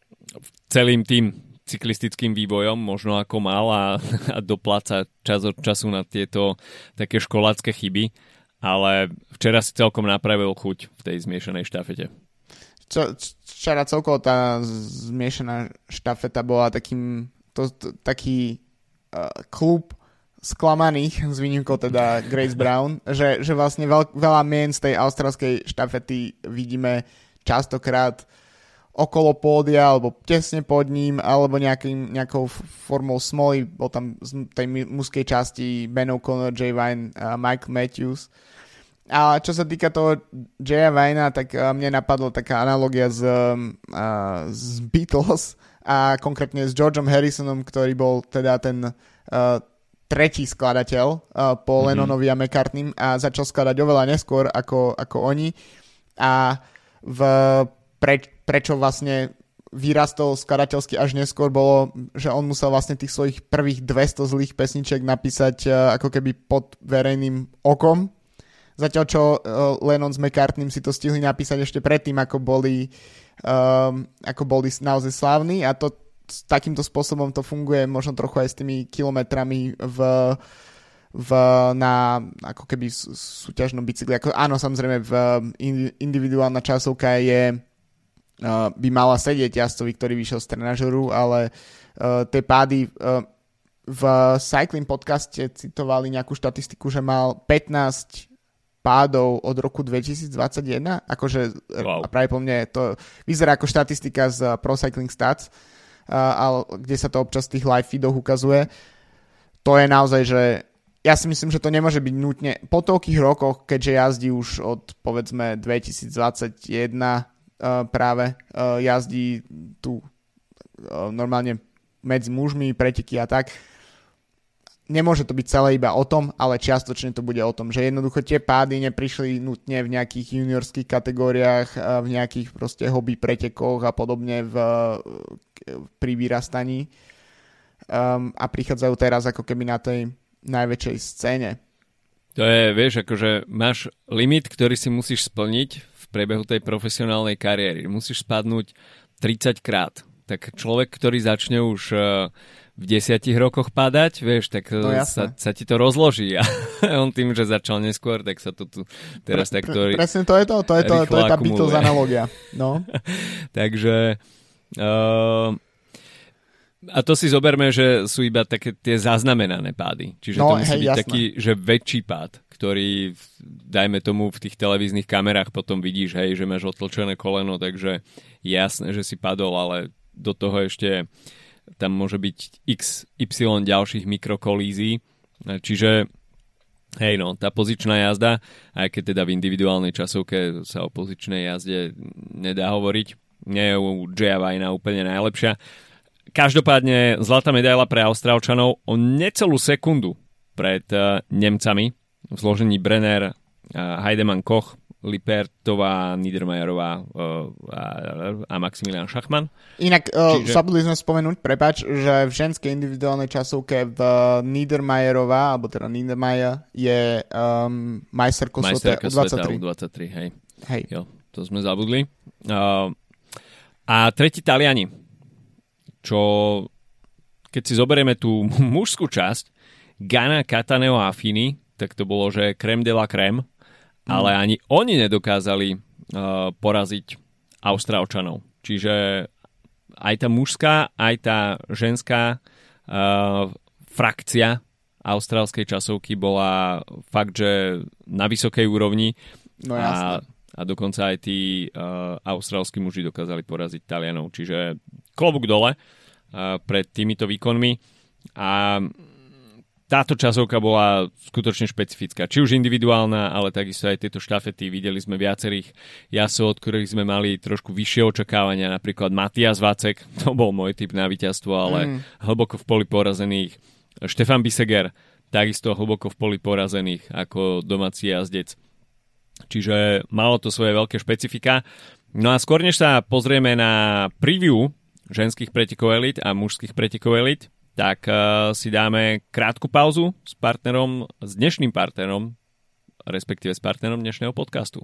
celým tým cyklistickým vývojom, možno ako mal a, a dopláca čas od času na tieto také školácké chyby, ale včera si celkom napravil chuť v tej zmiešanej štafete. Čo, včera celkovo tá zmiešaná štafeta bola takým, to, to, taký uh, klub sklamaných, s výnimkou teda Grace Brown, že, že vlastne veľ, veľa mien z tej austrálskej štafety vidíme častokrát okolo pódia, alebo tesne pod ním, alebo nejakým, nejakou formou smoly. Bol tam z tej mužskej časti Ben O'Connor, Jay Vine, uh, Michael Matthews. A čo sa týka toho Jaya Vina, tak uh, mne napadla taká analogia z, um, uh, z Beatles a konkrétne s Georgeom Harrisonom, ktorý bol teda ten uh, tretí skladateľ uh, po mm-hmm. Lennonovi a McCartneym a začal skladať oveľa neskôr ako, ako oni a v, pre, prečo vlastne vyrastol skladateľsky až neskôr, bolo, že on musel vlastne tých svojich prvých dvesto zlých pesničiek napísať uh, ako keby pod verejným okom. Zatiaľ čo uh, Lennon s McCartneym si to stihli napísať ešte predtým, ako boli, um, ako boli naozaj slávni, a to takýmto spôsobom to funguje možno trochu aj s tými kilometrami v, v, na ako keby súťažnom bicykli. Ako, áno, samozrejme v individuálna časovka je Uh, by mala sedieť jazdcovi, ktorý vyšiel z trenažeru, ale uh, tie pády uh, v Cycling podcaste citovali nejakú štatistiku, že mal pätnásť pádov od roku dvetisícdvadsaťjeden, akože wow. A práve po mne to vyzerá ako štatistika z Pro Cycling Stats, uh, ale kde sa to občas v tých live feedoch ukazuje. To je naozaj, že ja si myslím, že to nemôže byť nutne po toľkých rokoch, keďže jazdí už od povedzme dvetisícdvadsaťjeden Uh, práve uh, jazdí tu uh, normálne medzi mužmi, preteky a tak. Nemôže to byť celé iba o tom, ale čiastočne to bude o tom, že jednoducho tie pády neprišli nutne v nejakých juniorských kategóriách, uh, v nejakých proste hobby pretekoch a podobne v, uh, pri vyrastaní um, a prichádzajú teraz ako keby na tej najväčšej scéne. To je, vieš, akože máš limit, ktorý si musíš splniť v priebehu tej profesionálnej kariéry. Musíš spadnúť tridsať krát. Tak človek, ktorý začne už v desiatich rokoch padať, vieš, tak no, sa, sa ti to rozloží. A on tým, že začal neskôr, tak sa to tu teraz pre, takto... Pre, presne to je to, to je, to, to je tá Beatles analogia. No. Takže... Uh, a to si zoberme, že sú iba také tie zaznamenané pády. Čiže no, to musí hej, byť jasné. taký, že väčší pád, ktorý, dajme tomu, v tých televíznych kamerách potom vidíš, hej, že máš otlčené koleno, takže jasné, že si padol, ale do toho ešte tam môže byť x y ďalších mikrokolízií. Čiže, hej no, tá pozičná jazda, aj keď teda v individuálnej časovke sa o pozičnej jazde nedá hovoriť, nie je u Jaya Vajna úplne najlepšia. Každopádne zlatá medaila pre Austrálčanov o necelú sekundu pred uh, Nemcami v zložení Brenner, uh, Heidemann, Koch, Lipertová, Niedermayerová uh, a, a Maximilian Schachmann. Inak uh, Čiže... zabudli sme spomenúť, prepáč, že v ženskej individuálnej časovke v Niedermayerová, alebo teda Niedermayer je um, majsterko sveta u dvadsaťtri. u dvadsaťtri, hej. hej. Jo, to sme zabudli. Uh, a tretí Taliani, čo keď si zoberieme tú mužskú časť, Ganna, Cattaneo a Fini, tak to bolo, že crème de la crème, mm. ale ani oni nedokázali uh, poraziť Austrálčanov. Čiže aj tá mužská, aj tá ženská uh, frakcia austrálskej časovky bola fakt, že na vysokej úrovni. No jasné. A a dokonca aj tí uh, austrálski muži dokázali poraziť Talianov. Čiže klobúk dole uh, pred týmito výkonmi. A táto časovka bola skutočne špecifická. Či už individuálna, ale takisto aj tieto štafety. Videli sme viacerých jazdcov, od ktorých sme mali trošku vyššie očakávania. Napríklad Matias Vacek, to bol môj typ na víťazstvo, ale mm. hlboko v poli porazených. Štefan Biseger, takisto hlboko v poli porazených ako domáci jazdec. Čiže malo to svoje veľké špecifika. No a skôr než sa pozrieme na preview ženských pretekov elit a mužských pretekov elit, tak uh, si dáme krátku pauzu s partnerom, s dnešným partnerom, respektíve s partnerom dnešného podcastu.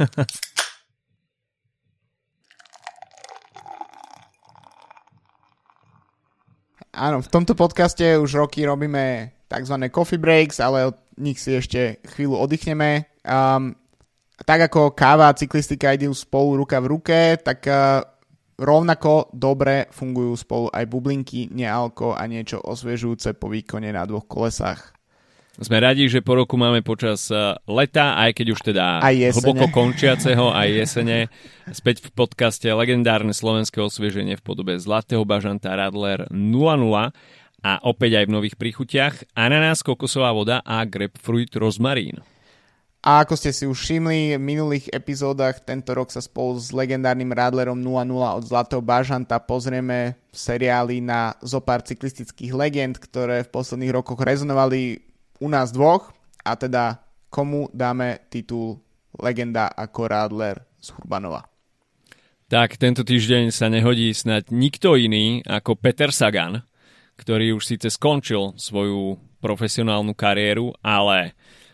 Áno, v tomto podcaste už roky robíme tzv. Coffee breaks, ale od nich si ešte chvíľu oddychneme. Um, Tak ako káva a cyklistika idú spolu ruka v ruke, tak uh, rovnako dobre fungujú spolu aj bublinky, nealko a niečo osviežujúce po výkone na dvoch kolesách. Sme radi, že po roku máme počas leta, aj keď už teda hlboko končiaceho aj jesene, späť v podcaste legendárne slovenské osvieženie v podobe Zlatého bažanta Radler nula nula a opäť aj v nových príchutiach ananás, kokosová voda a grapefruit rozmarín. A ako ste si už všimli, v minulých epizódach tento rok sa spolu s legendárnym Radlerom nula nula od Zlatého bažanta pozrieme v seriáli na zopár cyklistických legend, ktoré v posledných rokoch rezonovali u nás dvoch, a teda komu dáme titul legenda ako Radler z Hurbanova. Tak, tento týždeň sa nehodí snať nikto iný ako Peter Sagan, ktorý už síce skončil svoju profesionálnu kariéru, ale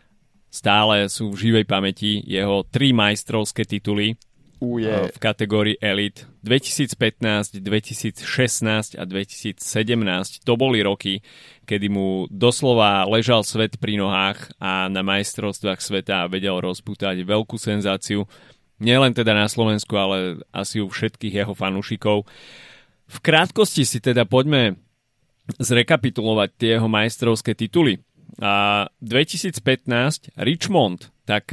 stále sú v živej pamäti jeho tri majstrovské tituly Uje. v kategórii Elite dvetisícpätnásť, dvetisícšestnásť a dvetisícsedemnásť. To boli roky, kedy mu doslova ležal svet pri nohách a na majstrovstvách sveta vedel rozpútať veľkú senzáciu. Nielen teda na Slovensku, ale asi u všetkých jeho fanúšikov. V krátkosti si teda poďme zrekapitulovať tie jeho majstrovské tituly. A dvetisícpätnásť Richmond, tak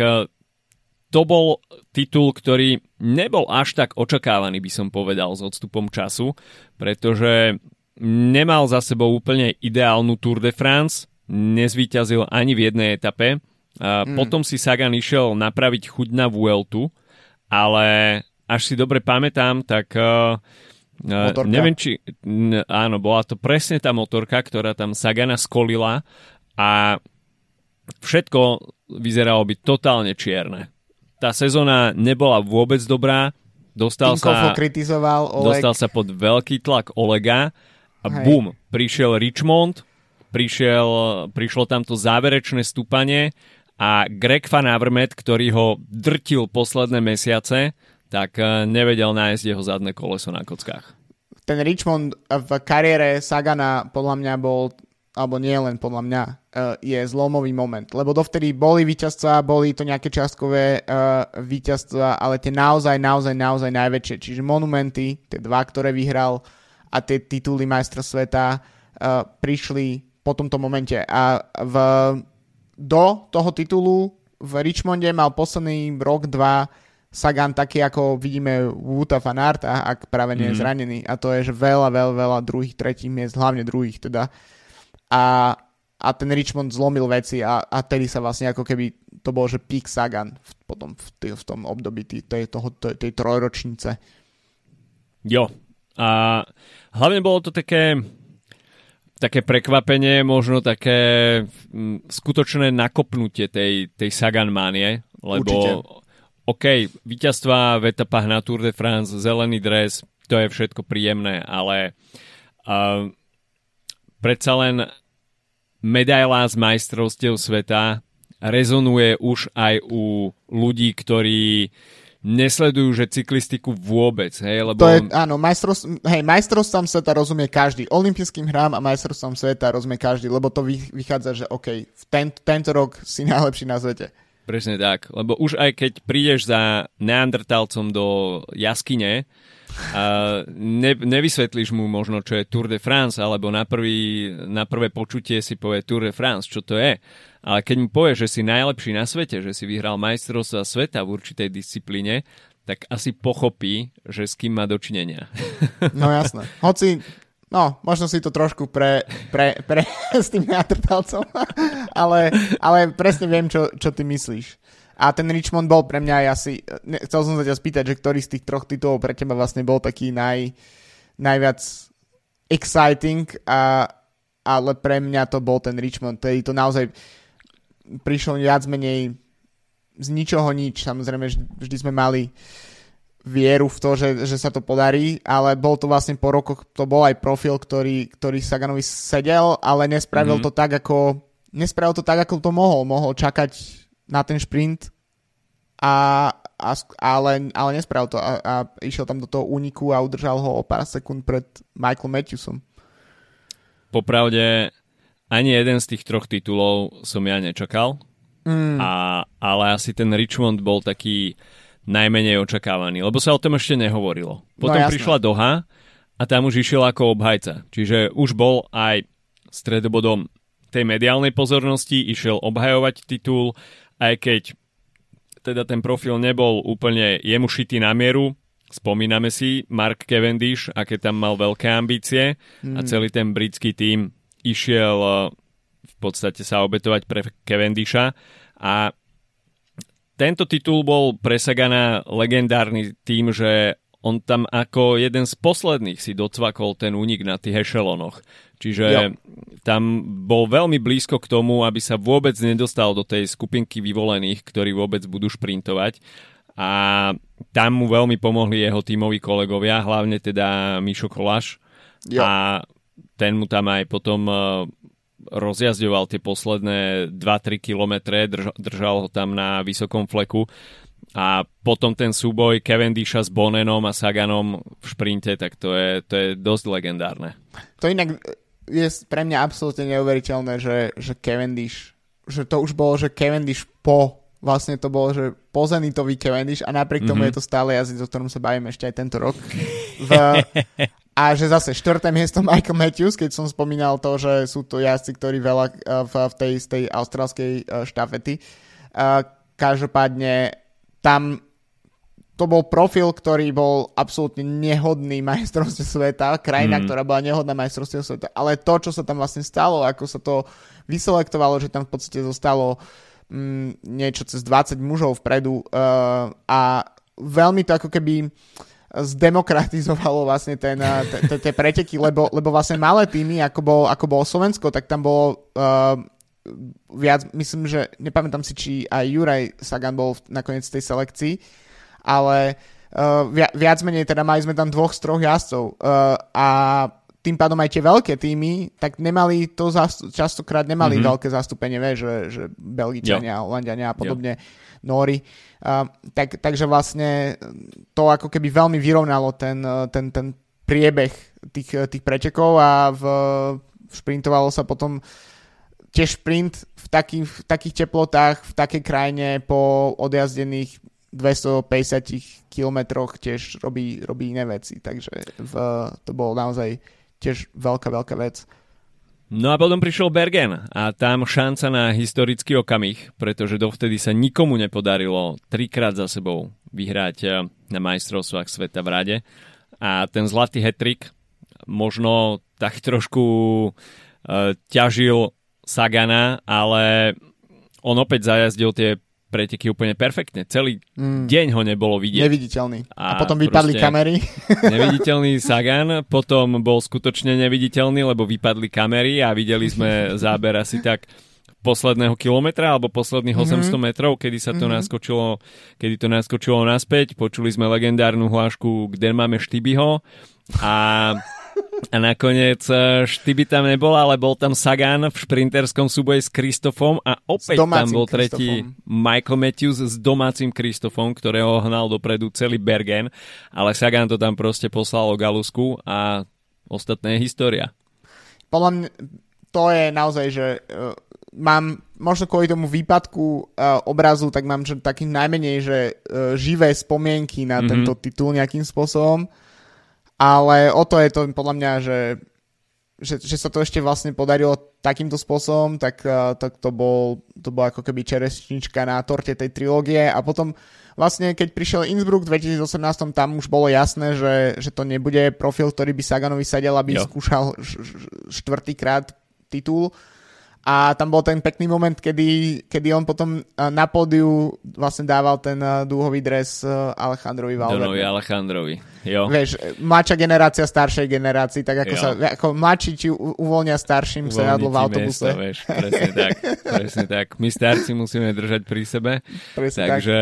to bol titul, ktorý nebol až tak očakávaný, by som povedal, s odstupom času, pretože nemal za sebou úplne ideálnu Tour de France, nezvíťazil ani v jednej etape. A mm. Potom si Sagan išiel napraviť chuť na Vueltu, ale až si dobre pamätám, tak motorka. Neviem, či áno, bola to presne tá motorka, ktorá tam Sagana skolila a všetko vyzeralo byť totálne čierne. Tá sezóna nebola vôbec dobrá, dostal sa, kritizoval Oleg. dostal sa pod veľký tlak Olega a Hej. bum, prišiel Richmond, prišiel, prišlo tam to záverečné stúpanie a Greg Van Avermaet, ktorý ho drtil posledné mesiace, tak nevedel nájsť jeho zadné koleso na kockách. Ten Richmond v kariére Sagana podľa mňa bol, alebo nie len podľa mňa, je zlomový moment. Lebo dovtedy boli víťazstvá, boli to nejaké čiastkové uh, víťazstvá, ale tie naozaj, naozaj, naozaj najväčšie. Čiže monumenty, tie dva, ktoré vyhral a tie tituly majstra sveta uh, prišli po tomto momente. A v, do toho titulu v Richmonde mal posledný rok, dva Sagan taký, ako vidíme Wouta van Aerta, ak práve nie je zranený. A to je, že veľa, veľa, veľa druhých, tretích miest, hlavne druhých teda. A, a ten Richmond zlomil veci a, a tedy sa vlastne ako keby to bol, že peak Sagan v, potom v, tý, v tom období tej, tej, toho, tej, tej trojročnice. Jo. A hlavne bolo to také také prekvapenie, možno také m, skutočné nakopnutie tej, tej Sagan mánie, lebo Určite. OK, víťazstvá v etapách na Tour de France, zelený dres, to je všetko príjemné, ale uh, predsa len medaila z majstrovstiev sveta rezonuje už aj u ľudí, ktorí nesledujú že cyklistiku vôbec. Hej, lebo... To je, áno, majstrovstv, hej, majstrovstvom sveta rozumie každý. Olympijským hrám a majstrovstvom sveta rozumie každý, lebo to vychádza, že OK, v ten, tento rok si najlepší na svete. Presne tak, lebo už aj keď prídeš za neandertálcom do jaskyne a ne, nevysvetlíš mu možno, čo je Tour de France, alebo na, prvý, na prvé počutie si povie Tour de France, čo to je. Ale keď mu povieš, že si najlepší na svete, že si vyhral majstrovstvá sveta v určitej disciplíne, tak asi pochopí, že s kým má dočinenia. No jasné. Hoci... No, možno si to trošku pre, pre, pre s tým neandertálcom, ale, ale presne viem, čo, čo ty myslíš. A ten Richmond bol pre mňa aj asi, ne, chcel som sa ťa spýtať, že ktorý z tých troch titulov pre teba vlastne bol taký naj, najviac exciting, a, ale pre mňa to bol ten Richmond, tedy to naozaj prišlo viac menej z ničoho nič. Samozrejme, vždy sme mali vieru v to, že, že sa to podarí, ale bol to vlastne po rokoch, to bol aj profil, ktorý, ktorý Saganovi sedel, ale nespravil mm-hmm. to tak, ako nespravil to tak, ako to mohol. Mohol čakať na ten šprint, a, a, ale, ale nespravil to a, a išiel tam do toho úniku a udržal ho o pár sekúnd pred Michaelom Matthewsom. Popravde, ani jeden z tých troch titulov som ja nečakal, mm. a, ale asi ten Richmond bol taký najmenej očakávaný, lebo sa o tom ešte nehovorilo. Potom no, prišla Doha a tam už išiel ako obhajca. Čiže už bol aj stredobodom tej mediálnej pozornosti, išiel obhajovať titul, aj keď teda ten profil nebol úplne jemu šitý na mieru. Spomíname si Mark Cavendish, aké tam mal veľké ambície mm. a celý ten britský tím išiel v podstate sa obetovať pre Cavendisha a tento titul bol pre Sagana legendárny tým, že on tam ako jeden z posledných si docvakol ten únik na tých ešelónoch. Čiže jo. tam bol veľmi blízko k tomu, aby sa vôbec nedostal do tej skupinky vyvolených, ktorí vôbec budú šprintovať. A tam mu veľmi pomohli jeho tímoví kolegovia, hlavne teda Mišo Koláš. Jo. A ten mu tam aj potom rozjazďoval tie posledné dva tri kilometre, drž- držal ho tam na vysokom fleku. A potom ten súboj Cavendisha s Bonnenom a Saganom v šprinte, tak to je, to je dosť legendárne. To inak je pre mňa absolútne neuveriteľné, že, že Cavendish, že to už bolo, že Cavendish po, vlastne to bolo, že po Zenitový Cavendish a napriek tomu mm-hmm. je to stále jazdec, o ktorom sa bavíme ešte aj tento rok. V, a že zase štvrté miesto Michael Matthews, keď som spomínal to, že sú to jazdci, ktorí veľa v, v tej, z tej austrálskej štafety. Každopádne tam to bol profil, ktorý bol absolútne nehodný majstrovstiev sveta, krajina, mm. ktorá bola nehodná majstrovstiev sveta, ale to, čo sa tam vlastne stalo, ako sa to vyselektovalo, že tam v podstate zostalo mm, niečo cez dvadsať mužov vpredu uh, a veľmi to ako keby zdemokratizovalo vlastne ten, tie preteky, lebo, lebo vlastne malé týmy, ako bol, ako bol Slovensko, tak tam bolo uh, viac, myslím, že nepamätám si, či aj Juraj Sagan bol nakoniec v tej selekcii, ale uh, viac, viac menej teda mali sme tam dvoch z troch jazdcov uh, a tým pádom aj tie veľké týmy, tak nemali to zastu- častokrát nemali mm-hmm. veľké zastúpenie, vieš, že, že Belgičania, jo. Holanďania a podobne, jo. Nóri. Uh, tak, takže vlastne to ako keby veľmi vyrovnalo ten, ten, ten priebeh tých, tých pretekov a v, šprintovalo sa potom tiež šprint v takých, v takých teplotách, v takej krajine po odjazdených dvestopäťdesiat kilometroch tiež robí, robí iné veci. Takže v, to bolo naozaj tiež veľká, veľká vec. No a potom prišiel Bergen a tam šanca na historický okamih, pretože dovtedy sa nikomu nepodarilo trikrát za sebou vyhrať na majstrovstvách sveta v rade. A ten zlatý hat-trick možno tak trošku uh, ťažil Sagana, ale on opäť zajazdil tie preteky úplne perfektne. Celý mm. deň ho nebolo vidieť. Neviditeľný. A, a potom vypadli kamery. Neviditeľný Sagan, potom bol skutočne neviditeľný, lebo vypadli kamery a videli sme záber asi tak posledného kilometra alebo posledných mm-hmm. osemsto metrov, kedy sa to mm-hmm. naskočilo, kedy to naskočilo naspäť. Počuli sme legendárnu hlášku, kde máme Štybyho a A nakoniec Štyby tam nebol, ale bol tam Sagan v šprinterskom súboji s Kristofom a opäť tam bol tretí Michael Matthews s domácim Kristofom, ktorého hnal dopredu celý Bergen, ale Sagan to tam proste poslal o galusku a ostatné je história. Podľa mňa to je naozaj, že uh, mám možno kvôli tomu výpadku uh, obrazu, tak mám že taký najmenej, že uh, živé spomienky na mm-hmm. tento titul nejakým spôsobom. Ale o to je to podľa mňa, že, že, že sa to ešte vlastne podarilo takýmto spôsobom, tak, tak to, bol, to bol ako keby čerešnička na torte tej trilógie a potom vlastne keď prišiel Innsbruck v dvetisícosemnásť, tam už bolo jasné, že, že to nebude profil, ktorý by Saganovi sadel, aby jo. skúšal štvrtýkrát titul. A tam bol ten pekný moment, kedy, kedy on potom na pódiu vlastne dával ten dúhový dres Alejandrovi Valverde. Donovi Alejandrovi, jo. Vieš, mladšia generácia staršej generácii, tak ako jo. sa ako mladší či uvoľnia starším sedadlo v autobuse. Miesto, vieš, presne tak, presne tak. My starci musíme držať pri sebe. Presne Takže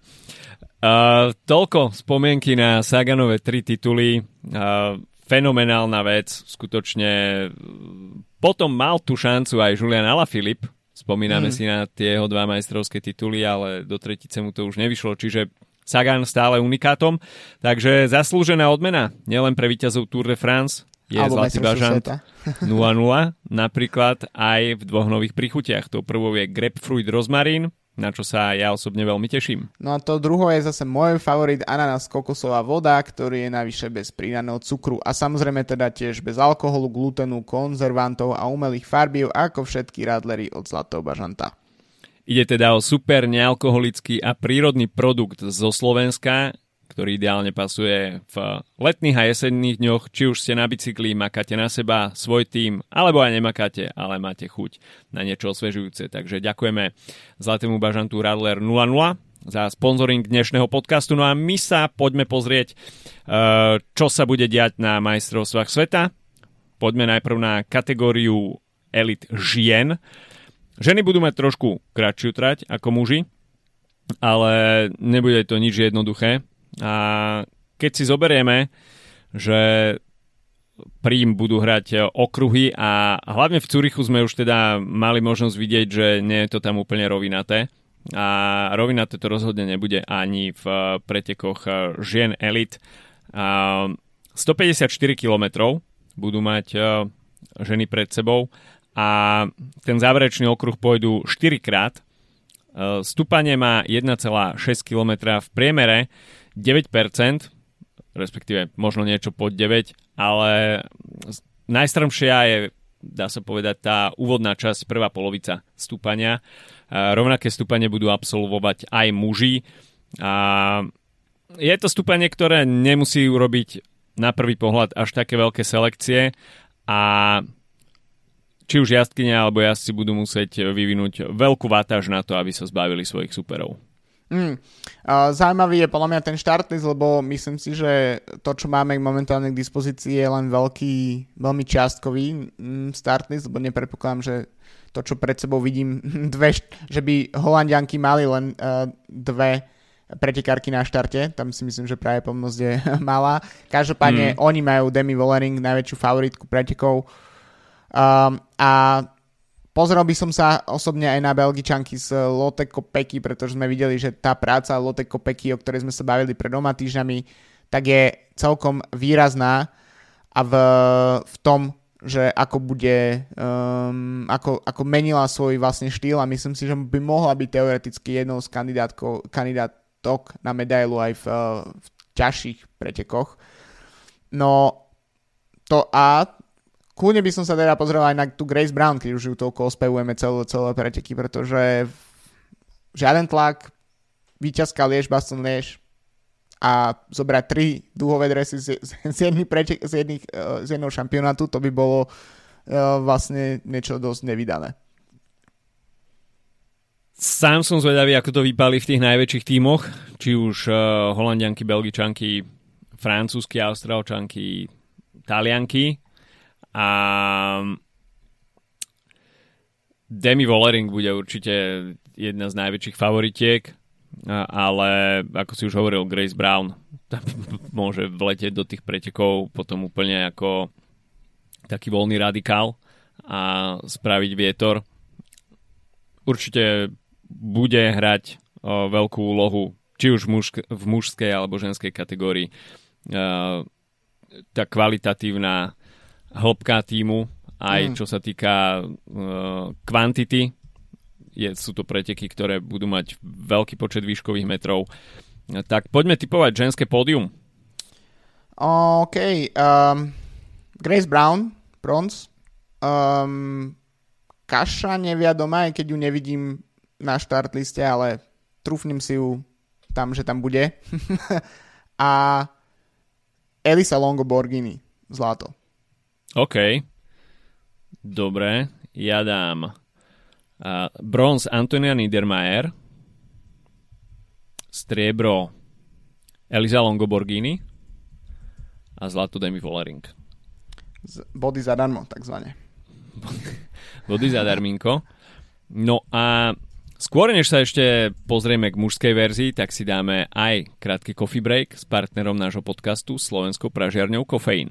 uh, toľko spomienky na Saganové tri tituly. Uh, fenomenálna vec, skutočne. Potom mal tú šancu aj Julian Alaphilippe. Spomíname mm. si na tie jeho dva majstrovské tituly, ale do tretice mu to už nevyšlo, čiže Sagan stále unikátom. Takže zaslúžená odmena, nielen pre víťazov Tour de France, je Albo Zlatý bažant nula nula, napríklad aj v dvoch nových príchutiach. To prvou je Grapefruit Rozmarín, na čo sa ja osobne veľmi teším. No a to druhé je zase môj favorit ananas kokosová voda, ktorý je navyše bez pridaného cukru a samozrejme teda tiež bez alkoholu, glutenu, konzervantov a umelých farbív ako všetky radlery od Zlatého bažanta. Ide teda o super nealkoholický a prírodný produkt zo Slovenska, ktorý ideálne pasuje v letných a jesenných dňoch, či už ste na bicykli, makáte na seba, svoj tím, alebo aj nemakáte, ale máte chuť na niečo osvežujúce. Takže ďakujeme Zlatému bažantu Radler nula nula za sponzoring dnešného podcastu. No a my sa poďme pozrieť, čo sa bude diať na majstrovstvách sveta. Poďme najprv na kategóriu elit žien. Ženy budú mať trošku kratšiu trať ako muži, ale nebude to nič jednoduché. A keď si zoberieme, že Prím budú hrať okruhy a hlavne v Zürichu sme už teda mali možnosť vidieť, že nie je to tam úplne rovinaté. A rovinaté to rozhodne nebude ani v pretekoch žien elit. stopäťdesiatštyri kilometrov budú mať ženy pred sebou a ten záverečný okruh pôjdu štyrikrát. Stúpanie má jeden celá šesť kilometra, v priemere deväť percent, respektíve možno niečo pod deväť, ale najstrmšia je, dá sa povedať, tá úvodná časť, prvá polovica stúpania. Rovnaké stúpanie budú absolvovať aj muži. A je to stúpanie, ktoré nemusí urobiť na prvý pohľad až také veľké selekcie a či už jazdkyne alebo jazdci budú musieť vyvinúť veľkú vátaž na to, aby sa zbavili svojich superov. Mm. Uh, zaujímavý je podľa mňa ten štartlist, lebo myslím si, že to, čo máme momentálne k dispozícii, je len veľký, veľmi čiastkový mm, startlist, lebo nepredpokladám, že to, čo pred sebou vidím, dve, že by Holandianky mali len uh, dve pretekárky na štarte, tam si myslím, že práve pomnosť je malá. Každopádne mm. oni majú Demi Vollering, najväčšiu favoritku pretekov. Um, a pozrel by som sa osobne aj na Belgičanky z Lotte Kopecky, pretože sme videli, že tá práca Lotte Kopecky, o ktorej sme sa bavili pred dvoma týždňami, tak je celkom výrazná a v, v tom, že ako bude, um, ako, ako menila svoj vlastne štýl a myslím si, že by mohla byť teoreticky jednou z kandidátok na medailu aj v, v ťažších pretekoch. No to a kľudne by som sa teda pozrel aj na tú Grace Brown, keď už ju toľko ospevujeme celé, celé preteky, pretože žiaden tlak, víťazka Liège-Bastogne Liège a zobrať tri dúhové dresy z, z, z, pretek, z, jedných, z jedného šampionátu, to by bolo uh, vlastne niečo dosť nevydané. Sám som zvedavý, ako to vypáli v tých najväčších tímoch, či už uh, Holandianky, Belgičanky, Francúzsky, Austrálčanky, Talianky. A Demi Vollering bude určite jedna z najväčších favoritiek, ale ako si už hovoril, Grace Brown môže vletieť do tých pretekov potom úplne ako taký voľný radikál a spraviť vietor. Určite bude hrať o, veľkú úlohu, či už v, mužk- v mužskej alebo ženskej kategórii. Uh, tá kvalitatívna hĺbka tímu, aj mm. čo sa týka uh, kvantity. Je, sú to preteky, ktoré budú mať veľký počet výškových metrov. Tak poďme tipovať ženské pódium. OK. Um, Grace Brown, bronz. Um, Kaša neviadoma, aj keď ju nevidím na štartliste, ale trúfnem si ju tam, že tam bude. A Elisa Longo Borghini, zlato. OK. Dobre, ja dám uh, bronz Antonia Niedermayer, striebro Elisa Longo Borghini a zlato Demi Vollering. Z body zadarmo, takzvané. Body zadarminko. No a skôr, než sa ešte pozrieme k mužskej verzii, tak si dáme aj krátky coffee break s partnerom nášho podcastu slovenskou pražiarňou Kofeín.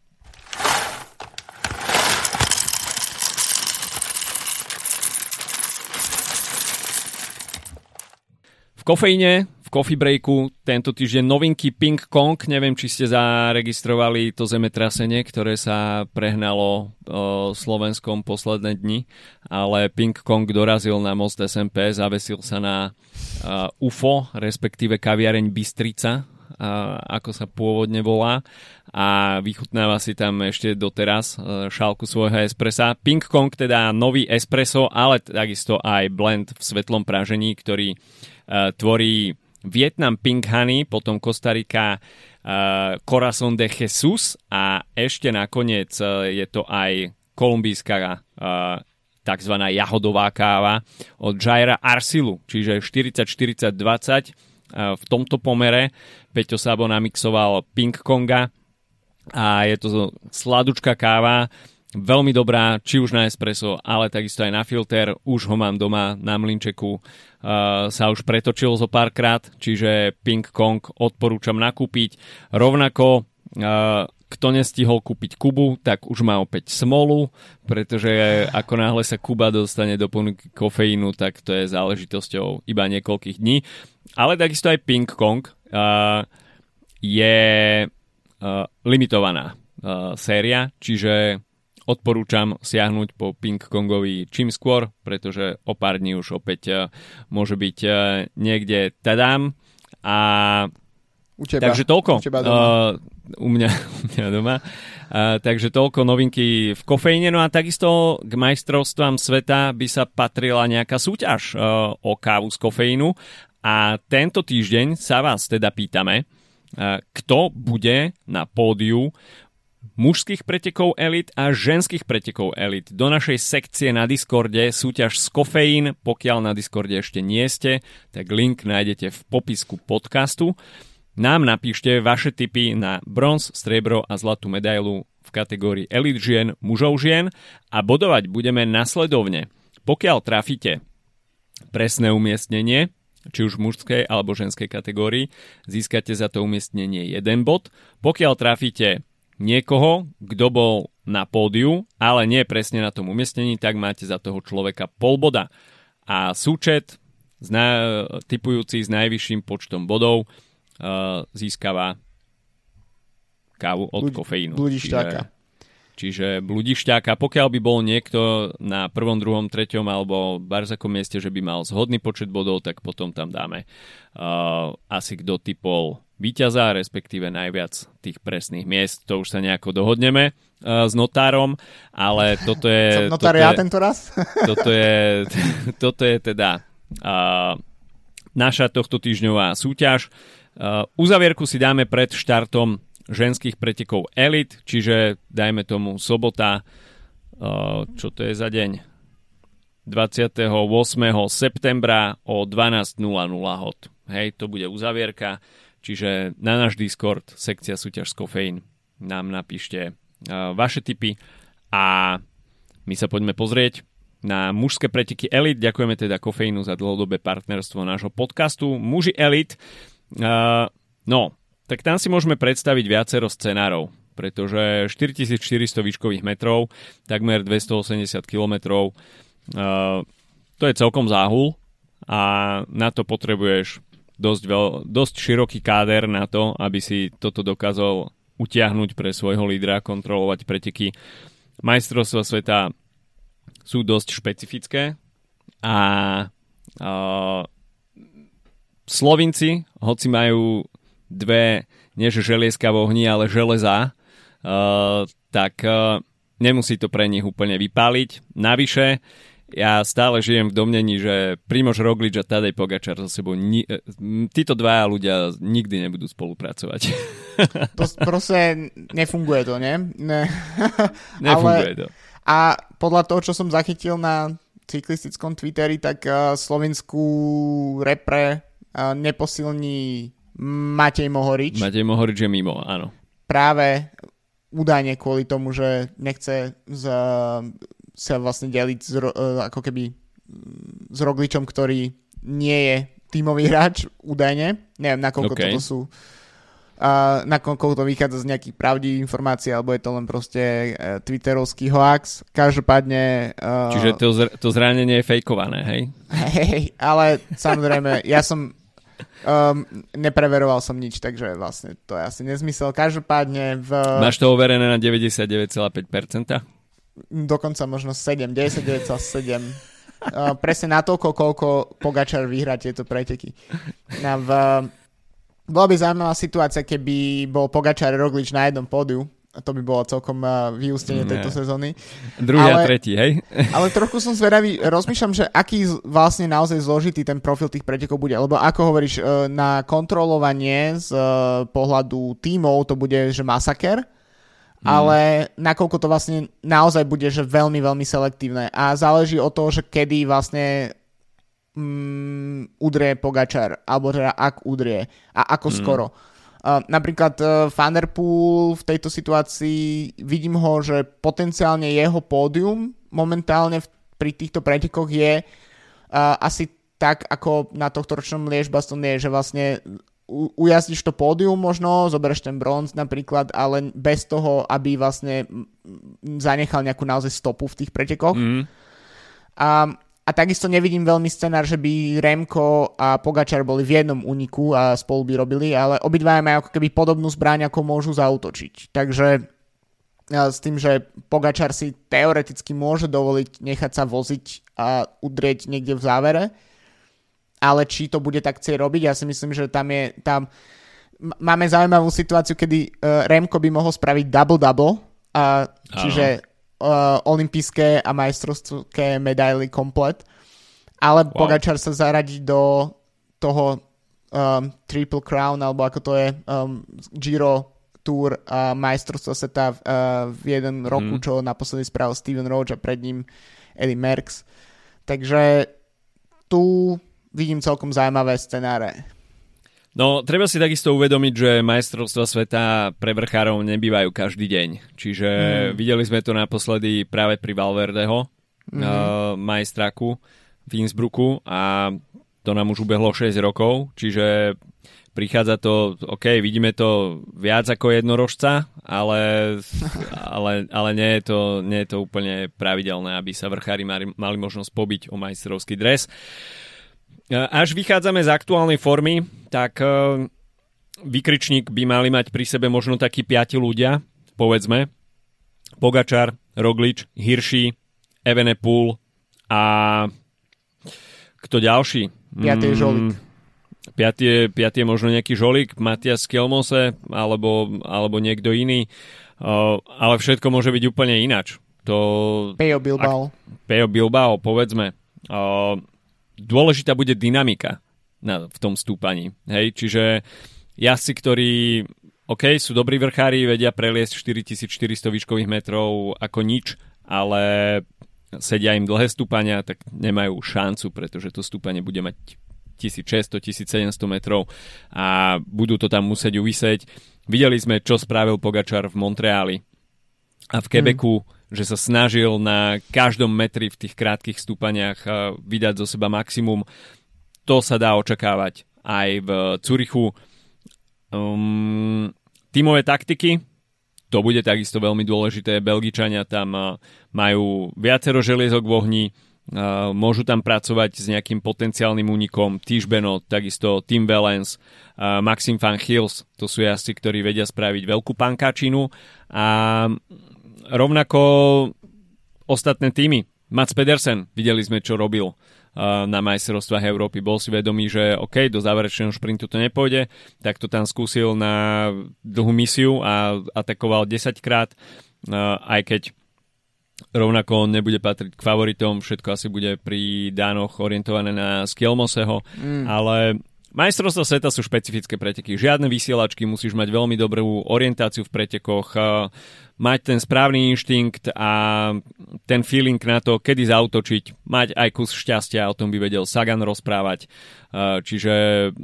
V Kofeíne, v coffee breaku tento týždeň novinky Ping Kong. Neviem, či ste zaregistrovali to zemetrasenie, ktoré sa prehnalo o, Slovenskom posledné dni, ale Ping Kong dorazil na most es em pé, zavesil sa na uh, ú ef ó, respektíve kaviareň Bystrica, uh, ako sa pôvodne volá, a vychutnáva si tam ešte doteraz uh, šálku svojho espressa. Ping Kong teda nový espresso, ale takisto aj blend v svetlom pražení, ktorý uh, tvorí Vietnam Pink Honey, potom Kostarika uh, Corazón de Jesus a ešte nakoniec uh, je to aj kolumbijská uh, takzvaná jahodová káva od Jaira Arsilu, čiže štyridsať štyridsať dvadsať uh, v tomto pomere. Peťo Sabo namixoval Ping Konga a je to sladučká káva, veľmi dobrá, či už na espresso, ale takisto aj na filter. Už ho mám doma na mlynčeku, uh, sa už pretočil zo párkrát, čiže Ping Kong odporúčam nakúpiť. Rovnako, uh, kto nestihol kúpiť Kubu, tak už má opäť smolu, pretože ako náhle sa Kuba dostane do ponuky kofeínu, tak to je záležitosťou iba niekoľkých dní. Ale takisto aj Ping Kong uh, je uh, limitovaná uh, séria, čiže odporúčam siahnuť po Ping Kongovi čím skôr, pretože o pár dní už opäť uh, môže byť uh, niekde tadám. A u teba, takže toľko. U teba doma. Uh, u, mňa, u mňa doma. Uh, takže toľko novinky v kofeíne. No a takisto k majstrovstvám sveta by sa patrila nejaká súťaž uh, o kávu z kofeínu. A tento týždeň sa vás teda pýtame, uh, kto bude na pódiu mužských pretekov elit a ženských pretekov elit. Do našej sekcie na Discorde súťaž z kofeín. Pokiaľ na Discorde ešte nie ste, tak link nájdete v popisku podcastu. Nám napíšte vaše tipy na bronz, striebro a zlatú medailu v kategórii elit žien, mužov žien a bodovať budeme nasledovne. Pokiaľ trafíte presné umiestnenie, či už v mužskej alebo ženskej kategórii, získate za to umiestnenie jeden bod. Pokiaľ trafíte niekoho, kto bol na pódiu, ale nie presne na tom umiestnení, tak máte za toho človeka pol boda. A súčet zna- tipujúci s najvyšším počtom bodov uh, získava kávu od Blud- kofeínu. Bludišťáka. Čiže, čiže bludišťáka. Pokiaľ by bol niekto na prvom, druhom, treťom alebo barzakom mieste, že by mal zhodný počet bodov, tak potom tam dáme uh, asi kto typol víťaza, respektíve najviac tých presných miest. To už sa nejako dohodneme uh, s notárom, ale toto je... Som notár ja tento raz? toto, je, toto je teda uh, naša tohto týždňová súťaž. Uh, uzavierku si dáme pred štartom ženských pretekov elit, čiže dajme tomu sobota, uh, čo to je za deň? dvadsiateho ôsmeho septembra o dvanásť nula nula hod. Hej, to bude uzavierka. Čiže na náš Discord, sekcia súťaž z kofeín, nám napíšte uh, vaše tipy a my sa poďme pozrieť na mužské preteky elit. Ďakujeme teda kofeínu za dlhodobé partnerstvo nášho podcastu. Muži elit, uh, no, tak tam si môžeme predstaviť viacero scenárov, pretože štyritisícštyristo výškových metrov, takmer dvestoosemdesiat kilometrov, uh, to je celkom záhul a na to potrebuješ Dosť, veľ, dosť široký káder na to, aby si toto dokázal utiahnuť pre svojho lídra, kontrolovať preteky. Majstrovstvá sveta sú dosť špecifické a, a Slovinci, hoci majú dve, nie že želieska v ohni, ale železá, a, tak a, nemusí to pre nich úplne vypáliť. Navyše, ja stále žijem v domnení, že Primož Roglič a Tadej Pogačar so sebou ni- títo dvaja ľudia nikdy nebudú spolupracovať. To proste nefunguje to, nie? Ne. Nefunguje Ale, to. A podľa toho, čo som zachytil na cyklistickom Twitteri, tak uh, slovenskú repre uh, neposilní Matej Mohorič. Matej Mohorič je mimo, áno. Práve údajne kvôli tomu, že nechce z... sa vlastne deliť z, ako keby s Rogličom, ktorý nie je tímový hráč, údajne. Neviem, nakoľko okay. toto sú uh, nakoľko to vychádza z nejakých pravdivých informácií, alebo je to len proste uh, twitterovský hoax. Každopádne... Uh, Čiže to, zr- to zranenie je fejkované, hej? Hej, ale samozrejme, ja som um, nepreveroval som nič, takže vlastne to je asi nezmysel. Každopádne v... Máš to overené na deväťdesiatdeväť celá päť percent? Dokonca možno sedem, deväťdesiatdeväť celá sedem. Uh, presne na toľko, koľko Pogačar vyhrá tieto preteky. No, v, bola by zaujímavá situácia, keby bol Pogačar Roglič na jednom pódiu. To by bolo celkom uh, vyústenie tejto sezóny. Druhý a tretí, hej? Ale trochu som zvedavý, rozmýšľam, že aký vlastne naozaj zložitý ten profil tých pretekov bude. Lebo ako hovoríš, uh, na kontrolovanie z uh, pohľadu tímov to bude, že masaker. Ale nakoľko to vlastne naozaj bude, že veľmi, veľmi selektívne. A záleží od toho, že kedy vlastne mm, udrie Pogačar, alebo teda ak udrie a ako mm. skoro. Uh, napríklad uh, Van der Poel v tejto situácii vidím ho, že potenciálne jeho pódium momentálne v, pri týchto pretekoch je uh, asi tak, ako na tohto ročnom Liège-Bastogne, že vlastne u, ujazdíš to pódium možno, zoberieš ten bronz napríklad, ale bez toho, aby vlastne zanechal nejakú naozaj stopu v tých pretekoch. Mm. A A takisto nevidím veľmi scenár, že by Remko a Pogačar boli v jednom úniku a spolu by robili, ale obidvaja majú ako keby podobnú zbraň, ako môžu zaútočiť. Takže s tým, že Pogačar si teoreticky môže dovoliť nechať sa voziť a udrieť niekde v závere, ale či to bude tak chcieť robiť, ja si myslím, že tam je tam máme zaujímavú situáciu, kedy Remko by mohol spraviť double-double, a čiže Uh, olympijské a majstrovské medaily komplet, ale wow. Pogačar sa zaradí do toho um, Triple Crown, alebo ako to je um, Giro Tour a majstrovstvo sveta uh, v jeden roku, mm. čo naposledy spravil Steven Roach a pred ním Eddy Merckx. Takže tu vidím celkom zaujímavé scenáre. No, treba si takisto uvedomiť, že majstrovstvá sveta pre vrchárov nebývajú každý deň. Čiže mm. videli sme to naposledy práve pri Valverdeho, mm. uh, majstraku v Innsbrucku a to nám už ubehlo šesť rokov, čiže prichádza to, OK, vidíme to viac ako jednorožca, ale, ale, ale nie, je to, nie je to úplne pravidelné, aby sa vrchári mali, mali možnosť pobiť o majstrovský dres. Až vychádzame z aktuálnej formy, tak uh, výkričník by mali mať pri sebe možno takí piati ľudia, povedzme. Pogačar, Roglič, Hirschi, Evenepoel a kto ďalší? Piatý je Žolík. Piatý je, piatý je možno nejaký Žolík, Matias Skelmose alebo, alebo niekto iný. Uh, ale všetko môže byť úplne inač. To, Pejo Bilbao. Ak, Pejo Bilbao, povedzme. Uh, Dôležitá bude dynamika na, v tom stúpaní. Hej? Čiže jazdci, ktorí OK, sú dobrí vrchári, vedia preliesť štyritisícštyristo výškových metrov ako nič, ale sedia im dlhé stúpania, tak nemajú šancu, pretože to stúpanie bude mať tisícšesťsto tisícsedemsto metrov a budú to tam musieť uvisieť. Videli sme, čo spravil Pogačar v Montreali a v Quebecu, mm. že sa snažil na každom metri v tých krátkych stúpaniach vydať zo seba maximum. To sa dá očakávať aj v Zurichu. Um, tímové taktiky, to bude takisto veľmi dôležité. Belgičania tam majú viacero želiezok v ohni, môžu tam pracovať s nejakým potenciálnym únikom. Tish Benoot, takisto Tim Wellens, Maxim van Gils, to sú jazdci, ktorí vedia spraviť veľkú pankáčinu a rovnako ostatné týmy. Mats Pedersen, videli sme, čo robil na majstrovstvách Európy. Bol si vedomý, že OK, do záverečného šprintu to nepôjde, tak to tam skúsil na dlhú misiu a atakoval desaťkrát, aj keď rovnako on nebude patriť k favoritom, všetko asi bude pri Dánoch orientované na Skelmoseho, mm. ale majstrovstvá sveta sú špecifické preteky. Žiadne vysielačky, musíš mať veľmi dobrú orientáciu v pretekoch, mať ten správny inštinkt a ten feeling na to, kedy zautočiť, mať aj kus šťastia, o tom by vedel Sagan rozprávať. Čiže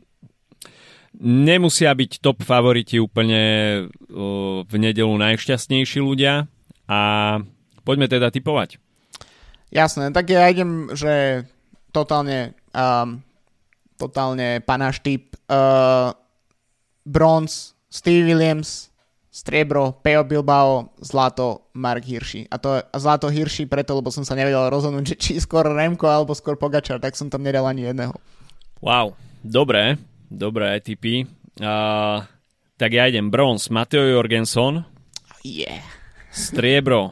nemusia byť top favoriti úplne v nedeľu najšťastnejší ľudia a poďme teda tipovať. Jasné, tak ja idem, že totálne um, totálne panáš typ. Uh, bronz, Steve Williams, striebro, Pejo Bilbao, zlato, Mark Hirschi. A to a zlato Hirschi preto, lebo som sa nevedel rozhodnúť, že či skôr Remko alebo skôr Pogačar, tak som tam nedal ani jedného. Wow, dobré, dobré tipy. Uh, tak ja idem bronz, Matteo Jorgenson. Yeah. Striebro.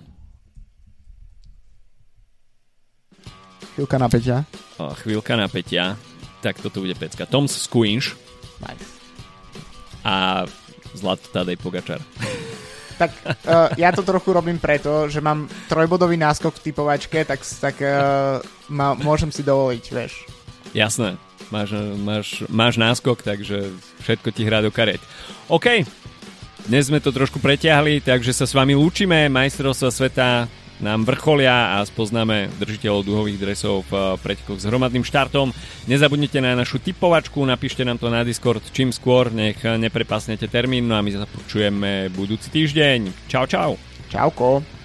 Chvíľka napätia. Oh, chvíľka napätia. Tak toto bude pecka. Tom Squinch. Nice. A zlato Tadej Pogačar. Tak uh, ja to trochu robím preto, že mám trojbodový náskok v typovačke, tak, tak uh, ma, môžem si dovoliť, vieš. Jasné. Máš, máš, máš náskok, takže všetko ti hrá do kariet. OK. Dnes sme to trošku pretiahli, takže sa s vami lúčime. Majstrovstvá sveta nám vrcholia a spoznáme držiteľov duhových dresov v pretekoch s hromadným štartom. Nezabudnite na našu tipovačku, napíšte nám to na Discord čím skôr, nech neprepasnete termín, no a my sa počujeme budúci týždeň. Čau, čau. Čauko.